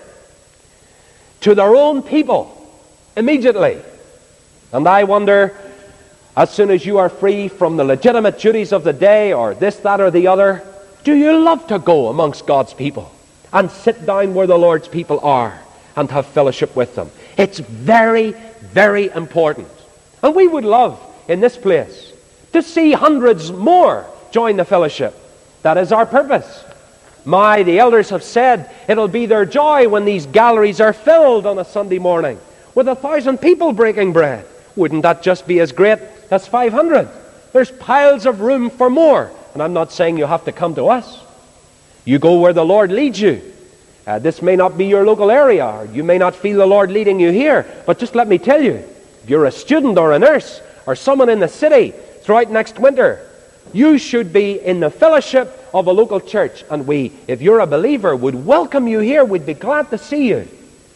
to their own people, immediately. And I wonder, as soon as you are free from the legitimate duties of the day, or this, that, or the other, do you love to go amongst God's people and sit down where the Lord's people are and have fellowship with them? It's very, very important. And we would love, in this place, to see hundreds more join the fellowship. That is our purpose. My, the elders have said it'll be their joy when these galleries are filled on a Sunday morning with a thousand people breaking bread. Wouldn't that just be as great as five hundred? There's piles of room for more. And I'm not saying you have to come to us. You go where the Lord leads you. Uh, this may not be your local area, or you may not feel the Lord leading you here. But just let me tell you, if you're a student or a nurse or someone in the city throughout next winter, you should be in the fellowship of a local church. And we, if you're a believer, would welcome you here. We'd be glad to see you.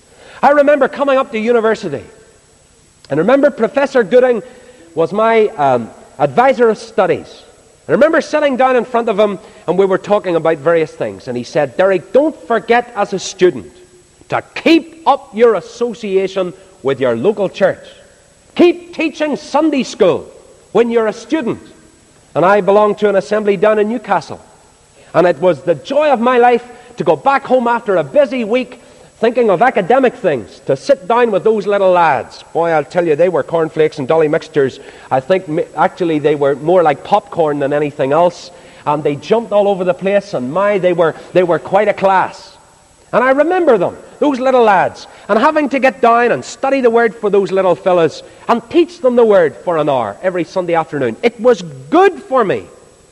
I remember coming up to university. And I remember Professor Gooding was my um, advisor of studies. I remember sitting down in front of him and we were talking about various things. And he said, Derek, don't forget as a student to keep up your association with your local church. Keep teaching Sunday school when you're a student. And I belonged to an assembly down in Newcastle. And it was the joy of my life to go back home after a busy week thinking of academic things, to sit down with those little lads. Boy, I'll tell you, they were cornflakes and dolly mixtures. I think actually they were more like popcorn than anything else. And they jumped all over the place, and my, they were, they were quite a class. And I remember them, those little lads, and having to get down and study the Word for those little fellas and teach them the Word for an hour every Sunday afternoon. It was good for me.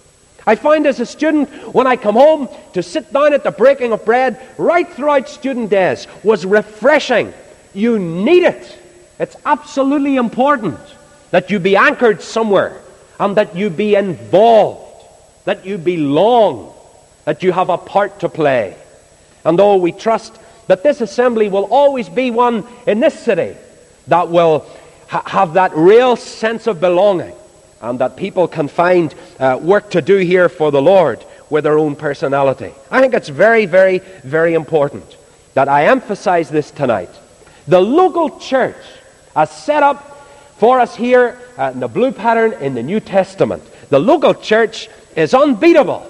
I find as a student, when I come home, to sit down at the breaking of bread right throughout student days was refreshing. You need it. It's absolutely important that you be anchored somewhere and that you be involved, that you belong, that you have a part to play. And oh, we trust that this assembly will always be one in this city that will ha- have that real sense of belonging, and that people can find uh, work to do here for the Lord with their own personality. I think it's very, very, very important that I emphasize this tonight. The local church is set up for us here uh, in the blue pattern in the New Testament. The local church is unbeatable.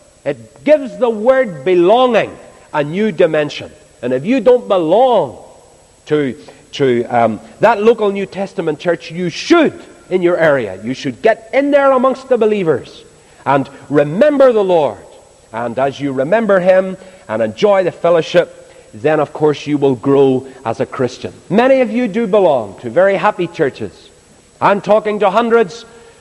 It gives the word belonging a new dimension. And if you don't belong to, to um, that local New Testament church, you should in your area. You should get in there amongst the believers and remember the Lord. And as you remember Him and enjoy the fellowship, then of course you will grow as a Christian. Many of you do belong to very happy churches. I'm talking to hundreds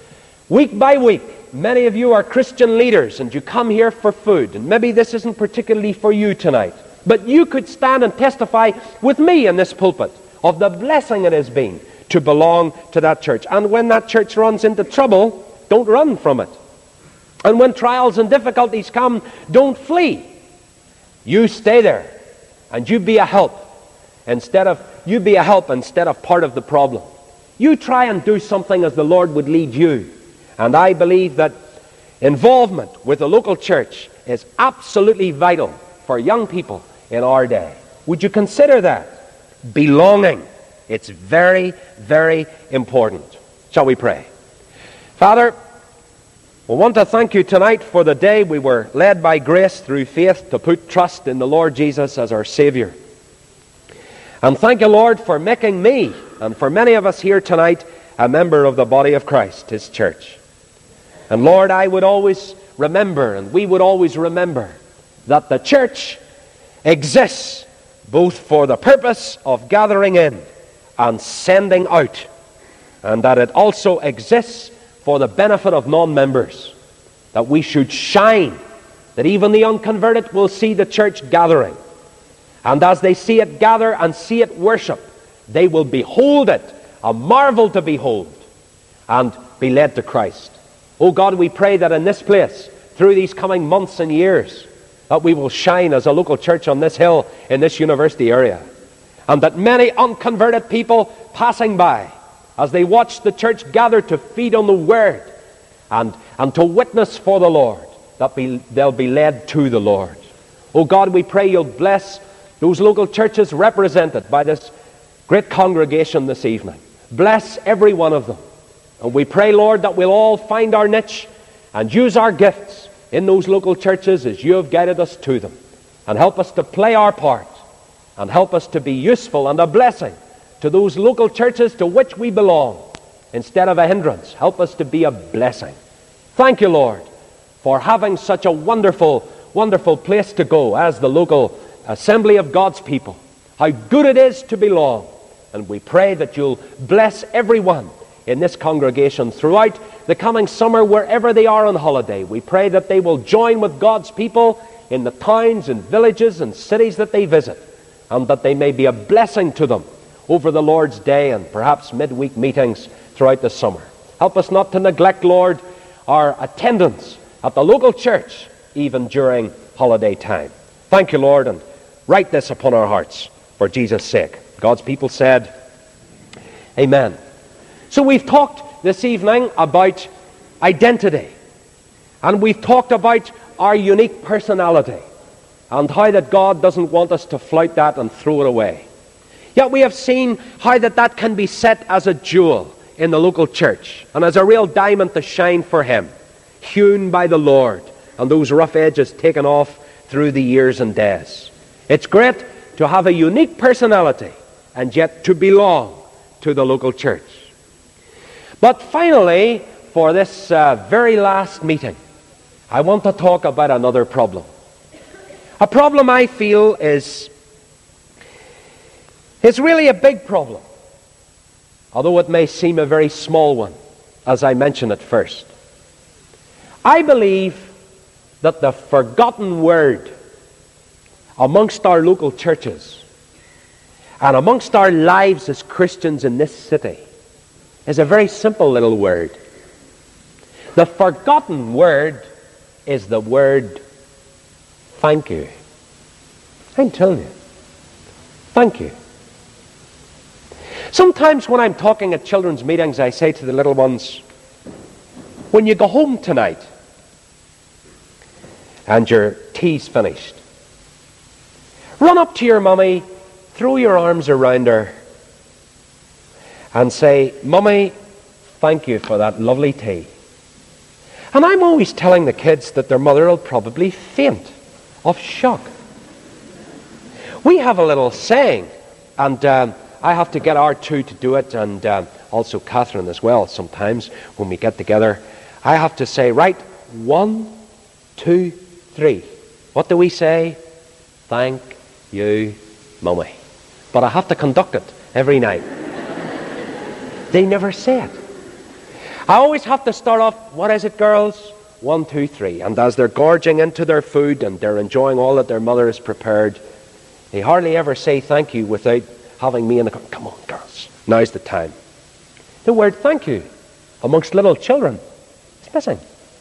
week by week. Many of you are Christian leaders and you come here for food. And maybe this isn't particularly for you tonight, but you could stand and testify with me in this pulpit of the blessing it has been to belong to that church. And when that church runs into trouble, don't run from it. And when trials and difficulties come, don't flee. You stay there and you be a help instead of you be a help instead of part of the problem. You try and do something as the Lord would lead you. And I believe that involvement with the local church is absolutely vital for young people in our day. Would you consider that? Belonging. It's very, very important. Shall we pray? Father, we want to thank you tonight for the day we were led by grace through faith to put trust in the Lord Jesus as our Savior. And thank you, Lord, for making me, and for many of us here tonight, a member of the body of Christ, His church. And Lord, I would always remember, and we would always remember, that the church exists both for the purpose of gathering in and sending out, and that it also exists for the benefit of non-members, that we should shine, that even the unconverted will see the church gathering, and as they see it gather and see it worship, they will behold it, a marvel to behold, and be led to Christ. Oh God, we pray that in this place, through these coming months and years, that we will shine as a local church on this hill in this university area, and that many unconverted people passing by, as they watch the church gather to feed on the Word and, and to witness for the Lord, that be, they'll be led to the Lord. Oh God, we pray You'll bless those local churches represented by this great congregation this evening. Bless every one of them. And we pray, Lord, that we'll all find our niche and use our gifts in those local churches as You have guided us to them. And help us to play our part, and help us to be useful and a blessing to those local churches to which we belong. Instead of a hindrance, help us to be a blessing. Thank You, Lord, for having such a wonderful, wonderful place to go as the local assembly of God's people. How good it is to belong. And we pray that You'll bless everyone in this congregation throughout the coming summer, wherever they are on holiday. We pray that they will join with God's people in the towns and villages and cities that they visit, and that they may be a blessing to them over the Lord's Day and perhaps midweek meetings throughout the summer. Help us not to neglect, Lord, our attendance at the local church, even during holiday time. Thank You, Lord, and write this upon our hearts for Jesus' sake. God's people said, Amen. So we've talked this evening about identity, and we've talked about our unique personality, and how that God doesn't want us to flout that and throw it away. Yet we have seen how that that can be set as a jewel in the local church, and as a real diamond to shine for Him, hewn by the Lord, and those rough edges taken off through the years and days. It's great to have a unique personality, and yet to belong to the local church. But finally, for this uh, very last meeting, I want to talk about another problem. A problem I feel is, is really a big problem, although it may seem a very small one, as I mentioned at first. I believe that the forgotten word amongst our local churches and amongst our lives as Christians in this city is a very simple little word. The forgotten word is the word thank you. I'm telling you, thank you. Sometimes when I'm talking at children's meetings, I say to the little ones, when you go home tonight and your tea's finished, run up to your mummy, throw your arms around her, and say, Mummy, thank you for that lovely tea. And I'm always telling the kids that their mother will probably faint of shock. We have a little saying, and um, I have to get our two to do it, and um, also Catherine as well sometimes when we get together. I have to say, right, one, two, three. What do we say? Thank you, Mummy. But I have to conduct it every night. They never say it. I always have to start off, what is it, girls? One, two, three. And as they're gorging into their food and they're enjoying all that their mother has prepared, they hardly ever say thank you without having me in the... Come on, girls. Now's the time. The word thank you amongst little children is missing.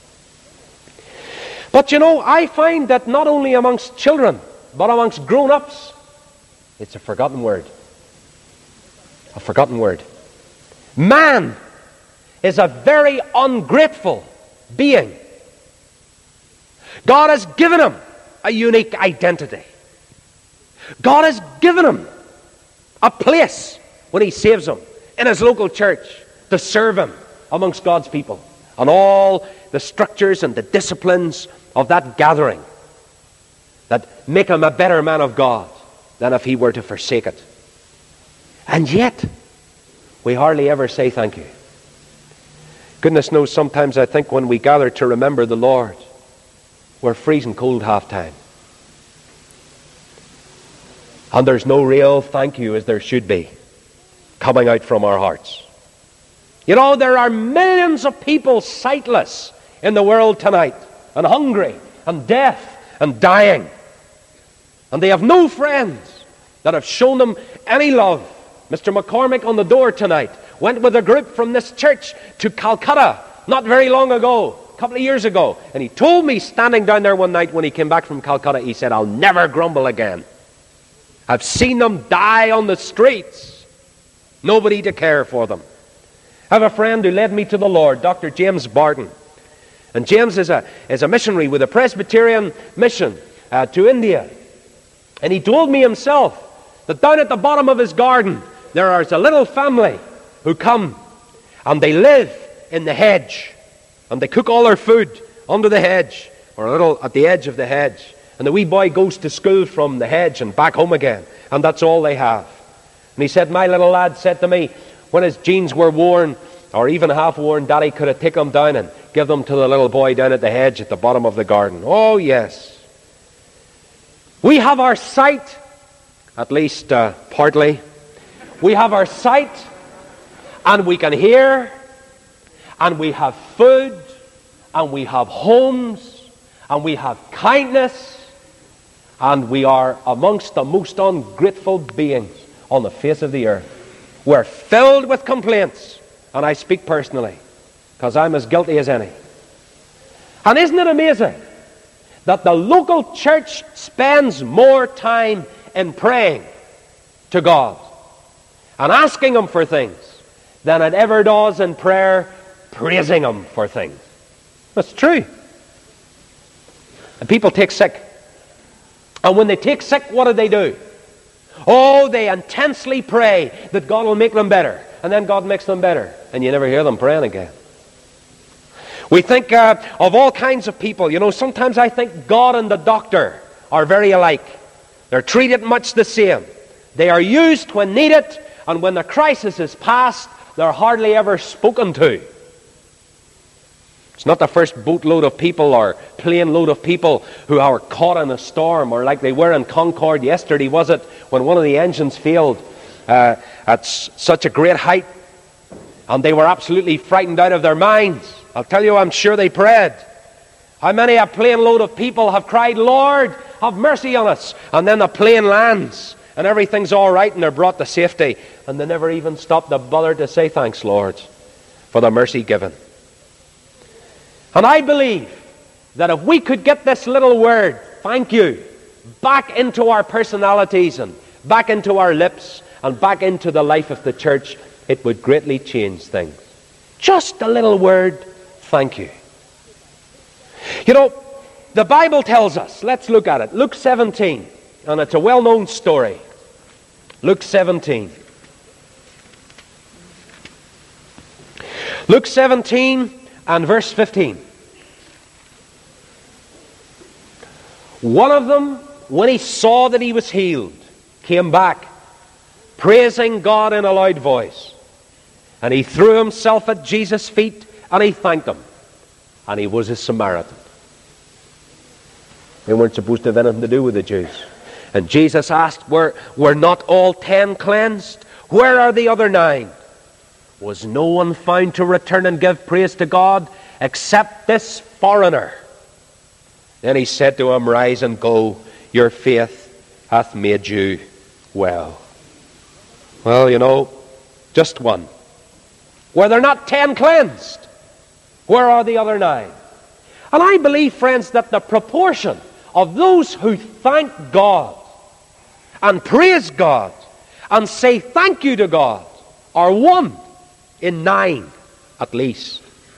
But you know, I find that not only amongst children, but amongst grown-ups, it's a forgotten word. A forgotten word. Man is a very ungrateful being. God has given him a unique identity. God has given him a place when He saves him in His local church to serve Him amongst God's people, and all the structures and the disciplines of that gathering that make him a better man of God than if he were to forsake it. And yet, we hardly ever say thank you. Goodness knows, sometimes I think when we gather to remember the Lord, we're freezing cold half time. And there's no real thank you as there should be coming out from our hearts. You know, there are millions of people sightless in the world tonight, and hungry, and deaf, and dying. And they have no friends that have shown them any love. Mister McCormick on the door tonight went with a group from this church to Calcutta not very long ago, a couple of years ago. And he told me, standing down there one night when he came back from Calcutta, he said, "I'll never grumble again. I've seen them die on the streets. Nobody to care for them." I have a friend who led me to the Lord, Doctor James Barton. And James is a, is a missionary with a Presbyterian mission uh, to India. And he told me himself that down at the bottom of his garden there is a little family who come and they live in the hedge. And they cook all their food under the hedge, or a little at the edge of the hedge. And the wee boy goes to school from the hedge and back home again. And that's all they have. And he said, my little lad said to me, when his jeans were worn, or even half worn, Daddy could have taken them down and give them to the little boy down at the hedge at the bottom of the garden. Oh, yes. We have our sight, at least uh, partly. We have our sight, and we can hear, and we have food, and we have homes, and we have kindness, and we are amongst the most ungrateful beings on the face of the earth. We're filled with complaints, and I speak personally, because I'm as guilty as any. And isn't it amazing that the local church spends more time in praying to God and asking Him for things than it ever does in prayer praising Him for things? That's true. And people take sick. And when they take sick, what do they do? Oh, they intensely pray that God will make them better. And then God makes them better. And you never hear them praying again. We think uh, of all kinds of people. You know, sometimes I think God and the doctor are very alike. They're treated much the same. They are used when needed, and when the crisis is past, they're hardly ever spoken to. It's not the first boatload of people or plane load of people who are caught in a storm, or like they were in Concorde yesterday, was it, when one of the engines failed uh, at s- such a great height, and they were absolutely frightened out of their minds. I'll tell you, I'm sure they prayed. How many a plane load of people have cried, Lord, have mercy on us, and then the plane lands, and everything's all right, and they're brought to safety, and they never even stop to bother to say thanks, Lord, for the mercy given. And I believe that if we could get this little word, thank you, back into our personalities and back into our lips and back into the life of the church, it would greatly change things. Just a little word, thank you. You know, the Bible tells us, let's look at it, Luke seventeen, and it's a well-known story. Luke seventeen. Luke seventeen and verse fifteen. One of them, when he saw that he was healed, came back, praising God in a loud voice. And he threw himself at Jesus' feet, and he thanked him. And he was a Samaritan. They weren't supposed to have anything to do with the Jews. And Jesus asked, were, were not all ten cleansed? Where are the other nine? Was no one found to return and give praise to God except this foreigner? Then he said to him, rise and go, your faith hath made you well. Well, you know, just one. Were there not ten cleansed? Where are the other nine? And I believe, friends, that the proportion of those who thank God and praise God and say thank you to God are one in nine at least.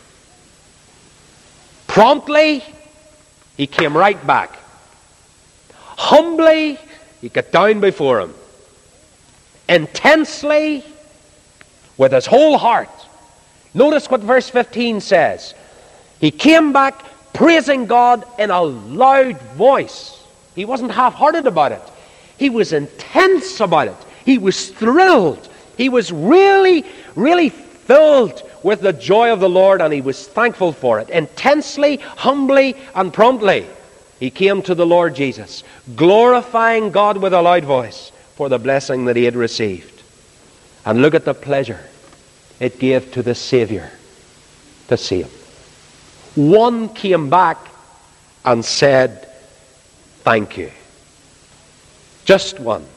Promptly, he came right back. Humbly, he got down before him. Intensely, with his whole heart. Notice what verse fifteen says. He came back praising God in a loud voice. He wasn't half-hearted about it. He was intense about it. He was thrilled. He was really, really filled with the joy of the Lord, and he was thankful for it. Intensely, humbly, and promptly, he came to the Lord Jesus, glorifying God with a loud voice for the blessing that he had received. And look at the pleasure it gave to the Savior to see him. One came back and said, thank you. Just one.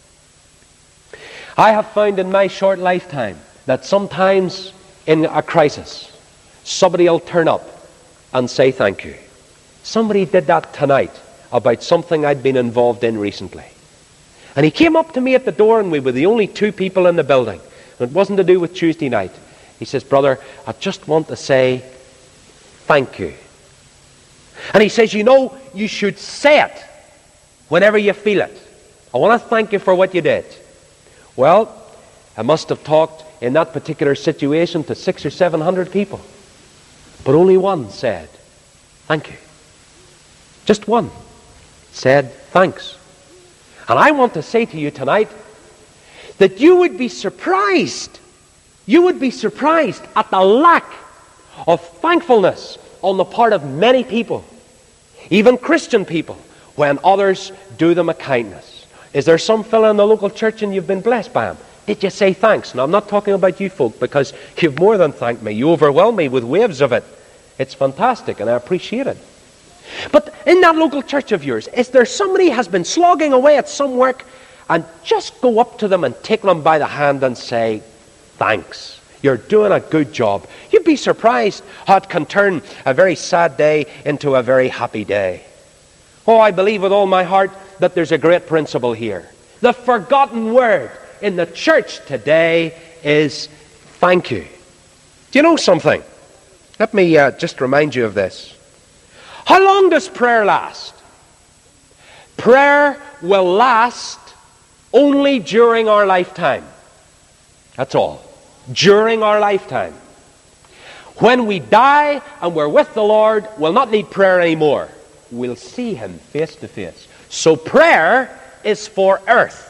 I have found in my short lifetime that sometimes in a crisis, somebody will turn up and say thank you. Somebody did that tonight about something I'd been involved in recently. And he came up to me at the door, and we were the only two people in the building. And it wasn't to do with Tuesday night. He says, brother, I just want to say thank you. And he says, you know, you should say it whenever you feel it. I want to thank you for what you did. Well, I must have talked in that particular situation to six or seven hundred people. But only one said, thank you. Just one said, thanks. And I want to say to you tonight that you would be surprised. You would be surprised at the lack of thankfulness on the part of many people, even Christian people, when others do them a kindness. Is there some fellow in the local church and you've been blessed by him? Did you say thanks? Now, I'm not talking about you folk, because you've more than thanked me. You overwhelm me with waves of it. It's fantastic, and I appreciate it. But in that local church of yours, is there somebody who has been slogging away at some work, and just go up to them and take them by the hand and say, thanks. You're doing a good job. You'd be surprised how it can turn a very sad day into a very happy day. Oh, I believe with all my heart that there's a great principle here. The forgotten word in the church today is thank you. Do you know something? Let me uh, just remind you of this. How long does prayer last? Prayer will last only during our lifetime. That's all. During our lifetime. When we die and we're with the Lord, we'll not need prayer anymore. We'll see him face to face. So prayer is for earth.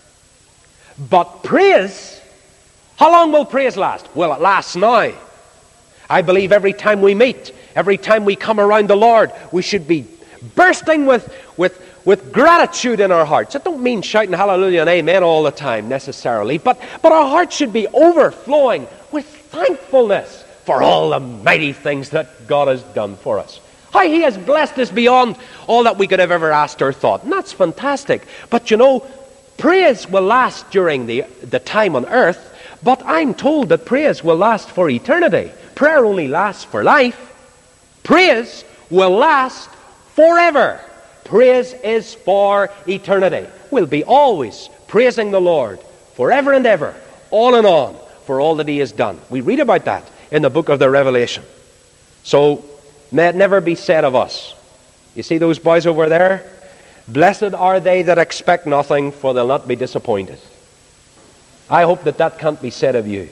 But praise, how long will praise last? Well, it lasts now. I believe every time we meet, every time we come around the Lord, we should be bursting with, with, with gratitude in our hearts. I don't mean shouting hallelujah and amen all the time necessarily, but, but our hearts should be overflowing with thankfulness for all the mighty things that God has done for us. How he has blessed us beyond all that we could have ever asked or thought. And that's fantastic. But you know, praise will last during the, the time on earth, but I'm told that praise will last for eternity. Prayer only lasts for life. Praise will last forever. Praise is for eternity. We'll be always praising the Lord forever and ever, on and on, for all that he has done. We read about that in the book of the Revelation. So, may it never be said of us. You see those boys over there? Blessed are they that expect nothing, for they'll not be disappointed. I hope that that can't be said of you.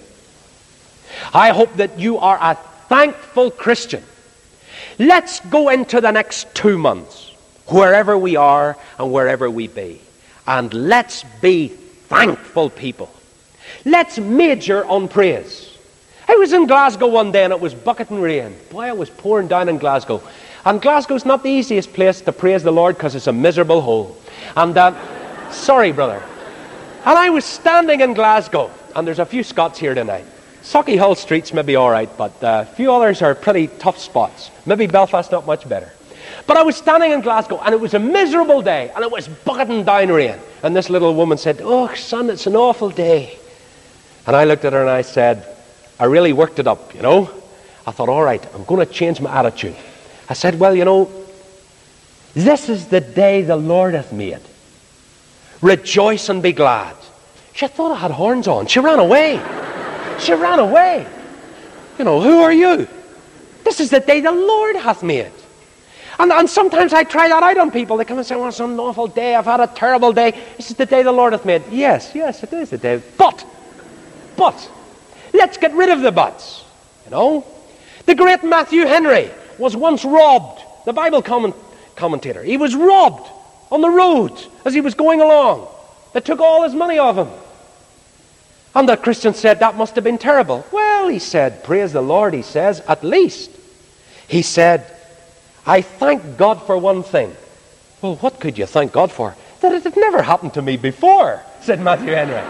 I hope that you are a thankful Christian. Let's go into the next two months, wherever we are and wherever we be, and let's be thankful people. Let's major on praise. I was in Glasgow one day and it was bucketing rain. Boy, it was pouring down in Glasgow. And Glasgow's not the easiest place to praise the Lord because it's a miserable hole. And, uh, sorry, brother. And I was standing in Glasgow, and there's a few Scots here tonight. Sauchiehall Street's maybe all right, but uh, a few others are pretty tough spots. Maybe Belfast not much better. But I was standing in Glasgow, and it was a miserable day, and it was bucketing down rain. And this little woman said, "Oh, son, it's an awful day." And I looked at her and I said, I really worked it up, you know. I thought, all right, I'm going to change my attitude. I said, well, you know, this is the day the Lord hath made. Rejoice and be glad. She thought I had horns on. She ran away. She ran away. You know, who are you? This is the day the Lord hath made. And, and sometimes I try that out on people. They come and say, well, it's an awful day. I've had a terrible day. This is the day the Lord hath made. Yes, yes, it is the day. But, but, let's get rid of the buts. You know, the great Matthew Henry was once robbed. The Bible comment, commentator. He was robbed on the road as he was going along. They took all his money off him. And the Christian said that must have been terrible. Well, Well, he said, praise the Lord, he says, at least. He said, I thank God for one thing. Well, what could you thank God for? That it had never happened to me before, said Matthew Henry.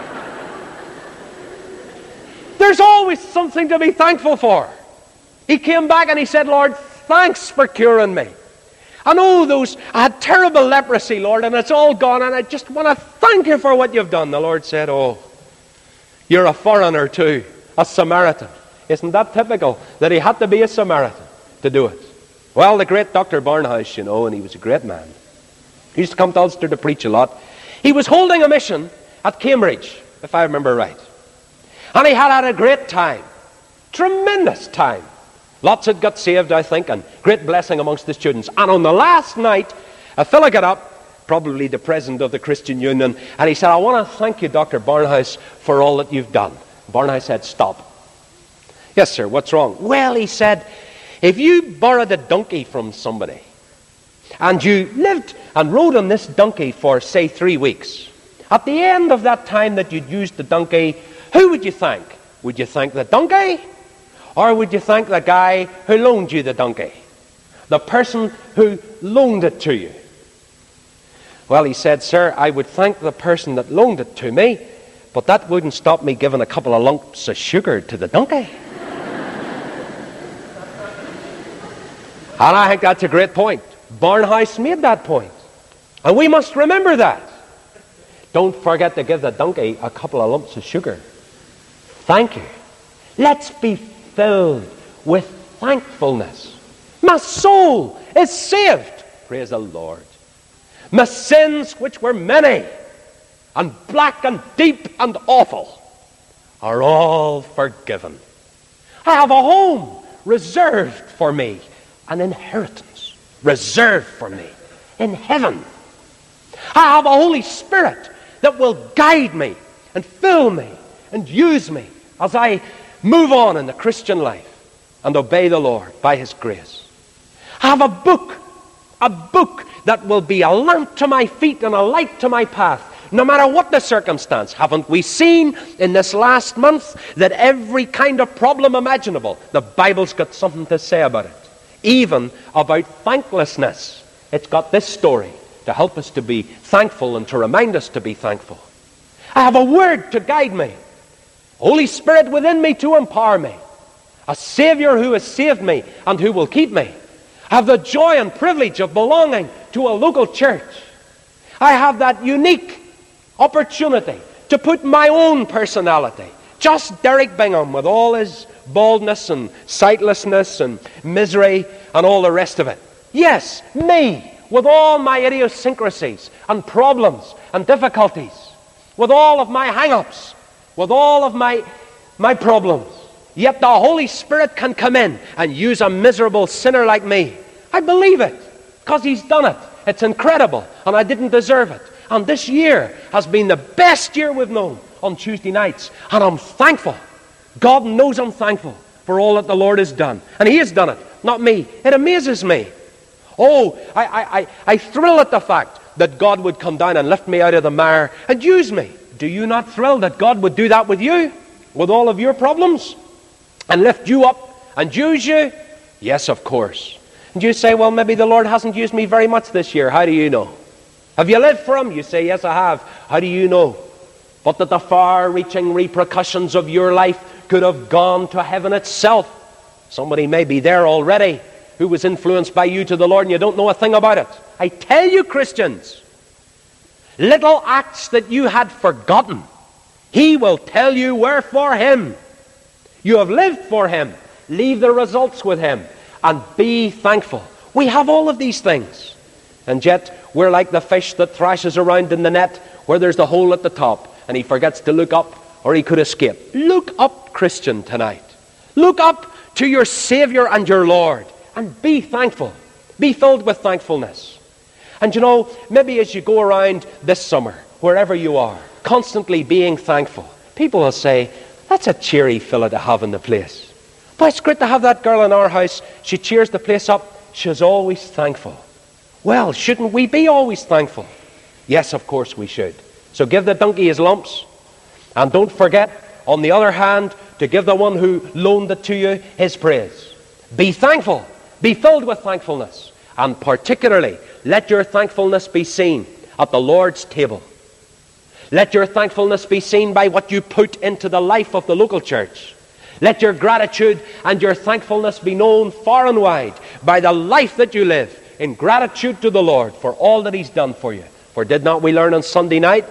There's always something to be thankful for. He came back and he said, Lord, thanks for curing me. I know those, I had terrible leprosy, Lord, and it's all gone, and I just want to thank you for what you've done. The Lord said, oh, you're a foreigner too, a Samaritan. Isn't that typical, that he had to be a Samaritan to do it? Well, the great Doctor Barnhouse, you know, and he was a great man. He used to come to Ulster to preach a lot. He was holding a mission at Cambridge, if I remember right. And he had had a great time. Tremendous time. Lots had got saved, I think, and great blessing amongst the students. And on the last night, a fellow got up, probably the president of the Christian Union, and he said, I want to thank you, Doctor Barnhouse, for all that you've done. Barnhouse said, stop. Yes, sir, what's wrong? Well, he said, if you borrowed a donkey from somebody, and you lived and rode on this donkey for, say, three weeks, at the end of that time that you'd used the donkey, who would you thank? Would you thank the donkey? Or would you thank the guy who loaned you the donkey? The person who loaned it to you? Well, he said, sir, I would thank the person that loaned it to me, but that wouldn't stop me giving a couple of lumps of sugar to the donkey. And I think that's a great point. Barnhouse made that point. And we must remember that. Don't forget to give the donkey a couple of lumps of sugar. Thank you. Let's be filled with thankfulness. My soul is saved. Praise the Lord. My sins, which were many, and black and deep and awful, are all forgiven. I have a home reserved for me, an inheritance reserved for me in heaven. I have a Holy Spirit that will guide me and fill me and use me as I move on in the Christian life and obey the Lord by His grace. I have a book, a book that will be a lamp to my feet and a light to my path, no matter what the circumstance. Haven't we seen in this last month that every kind of problem imaginable, the Bible's got something to say about it, even about thanklessness. It's got this story to help us to be thankful and to remind us to be thankful. I have a word to guide me, Holy Spirit within me to empower me, a Savior who has saved me and who will keep me. I have the joy and privilege of belonging to a local church. I have that unique opportunity to put my own personality, just Derek Bingham with all his baldness and sightlessness and misery and all the rest of it. Yes, me, with all my idiosyncrasies and problems and difficulties, with all of my hang-ups, with all of my, my problems. Yet the Holy Spirit can come in and use a miserable sinner like me. I believe it, because He's done it. It's incredible, and I didn't deserve it. And this year has been the best year we've known on Tuesday nights, and I'm thankful. God knows I'm thankful for all that the Lord has done. And He has done it, not me. It amazes me. Oh, I, I, I, I thrill at the fact that God would come down and lift me out of the mire and use me. Do you not thrill that God would do that with you, with all of your problems, and lift you up and use you? Yes, of course. And you say, well, maybe the Lord hasn't used me very much this year. How do you know? Have you lived for Him? You say, yes, I have. How do you know? But that the far-reaching repercussions of your life could have gone to heaven itself. Somebody may be there already who was influenced by you to the Lord and you don't know a thing about it. I tell you, Christians, little acts that you had forgotten, He will tell you were for Him. You have lived for Him. Leave the results with Him and be thankful. We have all of these things. And yet, we're like the fish that thrashes around in the net where there's the hole at the top and he forgets to look up or he could escape. Look up, Christian, tonight. Look up to your Savior and your Lord and be thankful. Be filled with thankfulness. And you know, maybe as you go around this summer, wherever you are, constantly being thankful, people will say, that's a cheery fella to have in the place. But it's great to have that girl in our house. She cheers the place up. She's always thankful. Well, shouldn't we be always thankful? Yes, of course we should. So give the donkey his lumps. And don't forget, on the other hand, to give the one who loaned it to you his praise. Be thankful. Be filled with thankfulness. And particularly, let your thankfulness be seen at the Lord's table. Let your thankfulness be seen by what you put into the life of the local church. Let your gratitude and your thankfulness be known far and wide by the life that you live in gratitude to the Lord for all that he's done for you. For did not we learn on Sunday night?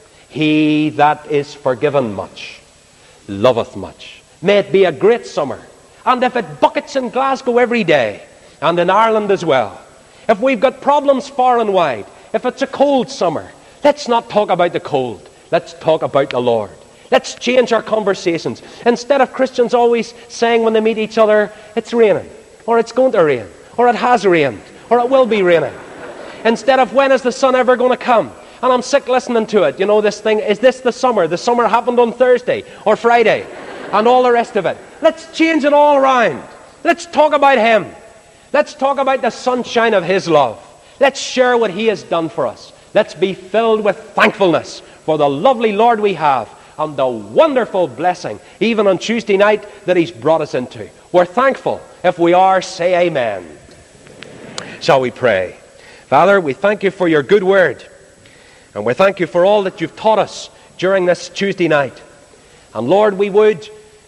He that is forgiven much loveth much. May it be a great summer. And if it buckets in Glasgow every day, and in Ireland as well, if we've got problems far and wide, if it's a cold summer, let's not talk about the cold. Let's talk about the Lord. Let's change our conversations. Instead of Christians always saying when they meet each other, it's raining, or it's going to rain, or it has rained, or it will be raining. Instead of when is the sun ever going to come? And I'm sick listening to it. You know, this thing, is this the summer? The summer happened on Thursday or Friday and all the rest of it. Let's change it all around. Let's talk about him. Let's talk about the sunshine of his love. Let's share what he has done for us. Let's be filled with thankfulness for the lovely Lord we have and the wonderful blessing, even on Tuesday night, that he's brought us into. We're thankful. If we are, say amen. Shall we pray? Father, we thank you for your good word. And we thank you for all that you've taught us during this Tuesday night. And Lord, we would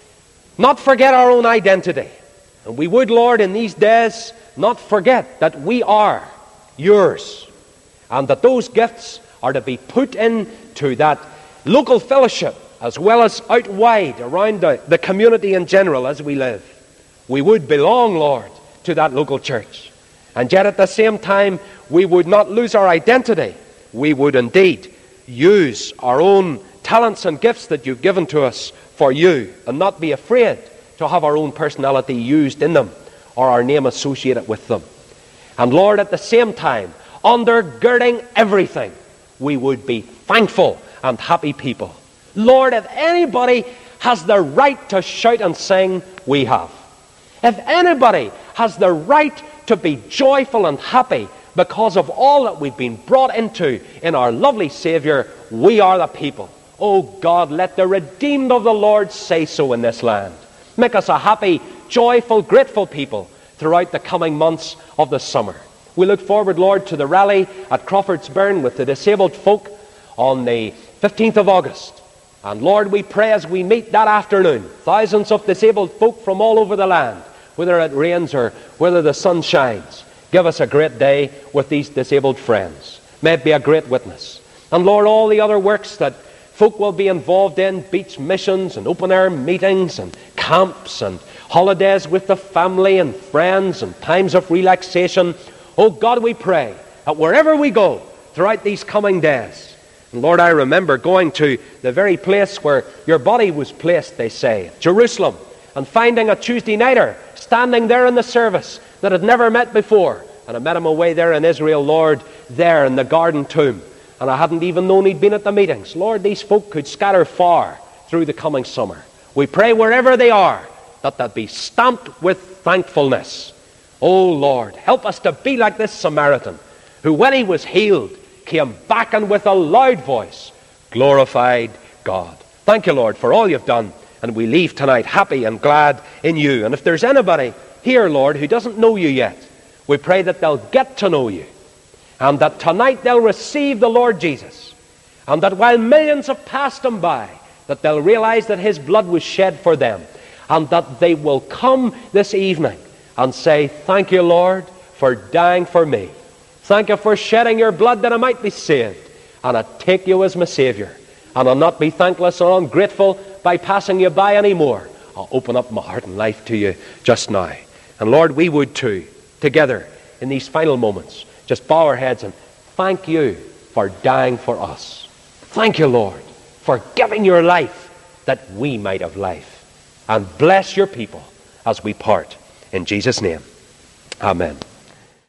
not forget our own identity. And we would, Lord, in these days, not forget that we are yours. And that those gifts are to be put into that local fellowship as well as out wide around the, the community in general as we live. We would belong, Lord, to that local church. And yet at the same time, we would not lose our identity. We would indeed use our own talents and gifts that you've given to us for you and not be afraid to have our own personality used in them or our name associated with them. And Lord, at the same time, undergirding everything, we would be thankful and happy people. Lord, if anybody has the right to shout and sing, we have. If anybody has the right to be joyful and happy because of all that we've been brought into in our lovely Saviour, we are the people. Oh God, let the redeemed of the Lord say so in this land. Make us a happy, joyful, grateful people throughout the coming months of the summer. We look forward, Lord, to the rally at Crawfordsburn with the disabled folk on the fifteenth of August. And Lord, we pray as we meet that afternoon, thousands of disabled folk from all over the land, whether it rains or whether the sun shines, give us a great day with these disabled friends. May it be a great witness. And Lord, all the other works that folk will be involved in, beach missions and open-air meetings and camps and holidays with the family and friends and times of relaxation. Oh God, we pray that wherever we go throughout these coming days, and Lord, I remember going to the very place where your body was placed, they say, Jerusalem, and finding a Tuesday nighter standing there in the service that had never met before. And I met him away there in Israel, Lord, there in the garden tomb. And I hadn't even known he'd been at the meetings. Lord, these folk could scatter far through the coming summer. We pray wherever they are that they'll be stamped with thankfulness. Oh Lord, help us to be like this Samaritan who, when he was healed, came back and with a loud voice glorified God. Thank you, Lord, for all you've done. And we leave tonight happy and glad in you. And if there's anybody here, Lord, who doesn't know you yet, we pray that they'll get to know you. And that tonight they'll receive the Lord Jesus. And that while millions have passed them by, that they'll realize that his blood was shed for them. And that they will come this evening and say, thank you, Lord, for dying for me. Thank you for shedding your blood that I might be saved. And I take you as my Saviour. And I'll not be thankless or ungrateful by passing you by anymore. I'll open up my heart and life to you just now. And Lord, we would too, together in these final moments, just bow our heads and thank you for dying for us. Thank you, Lord, for giving your life that we might have life. And bless your people as we part. In Jesus' name, amen.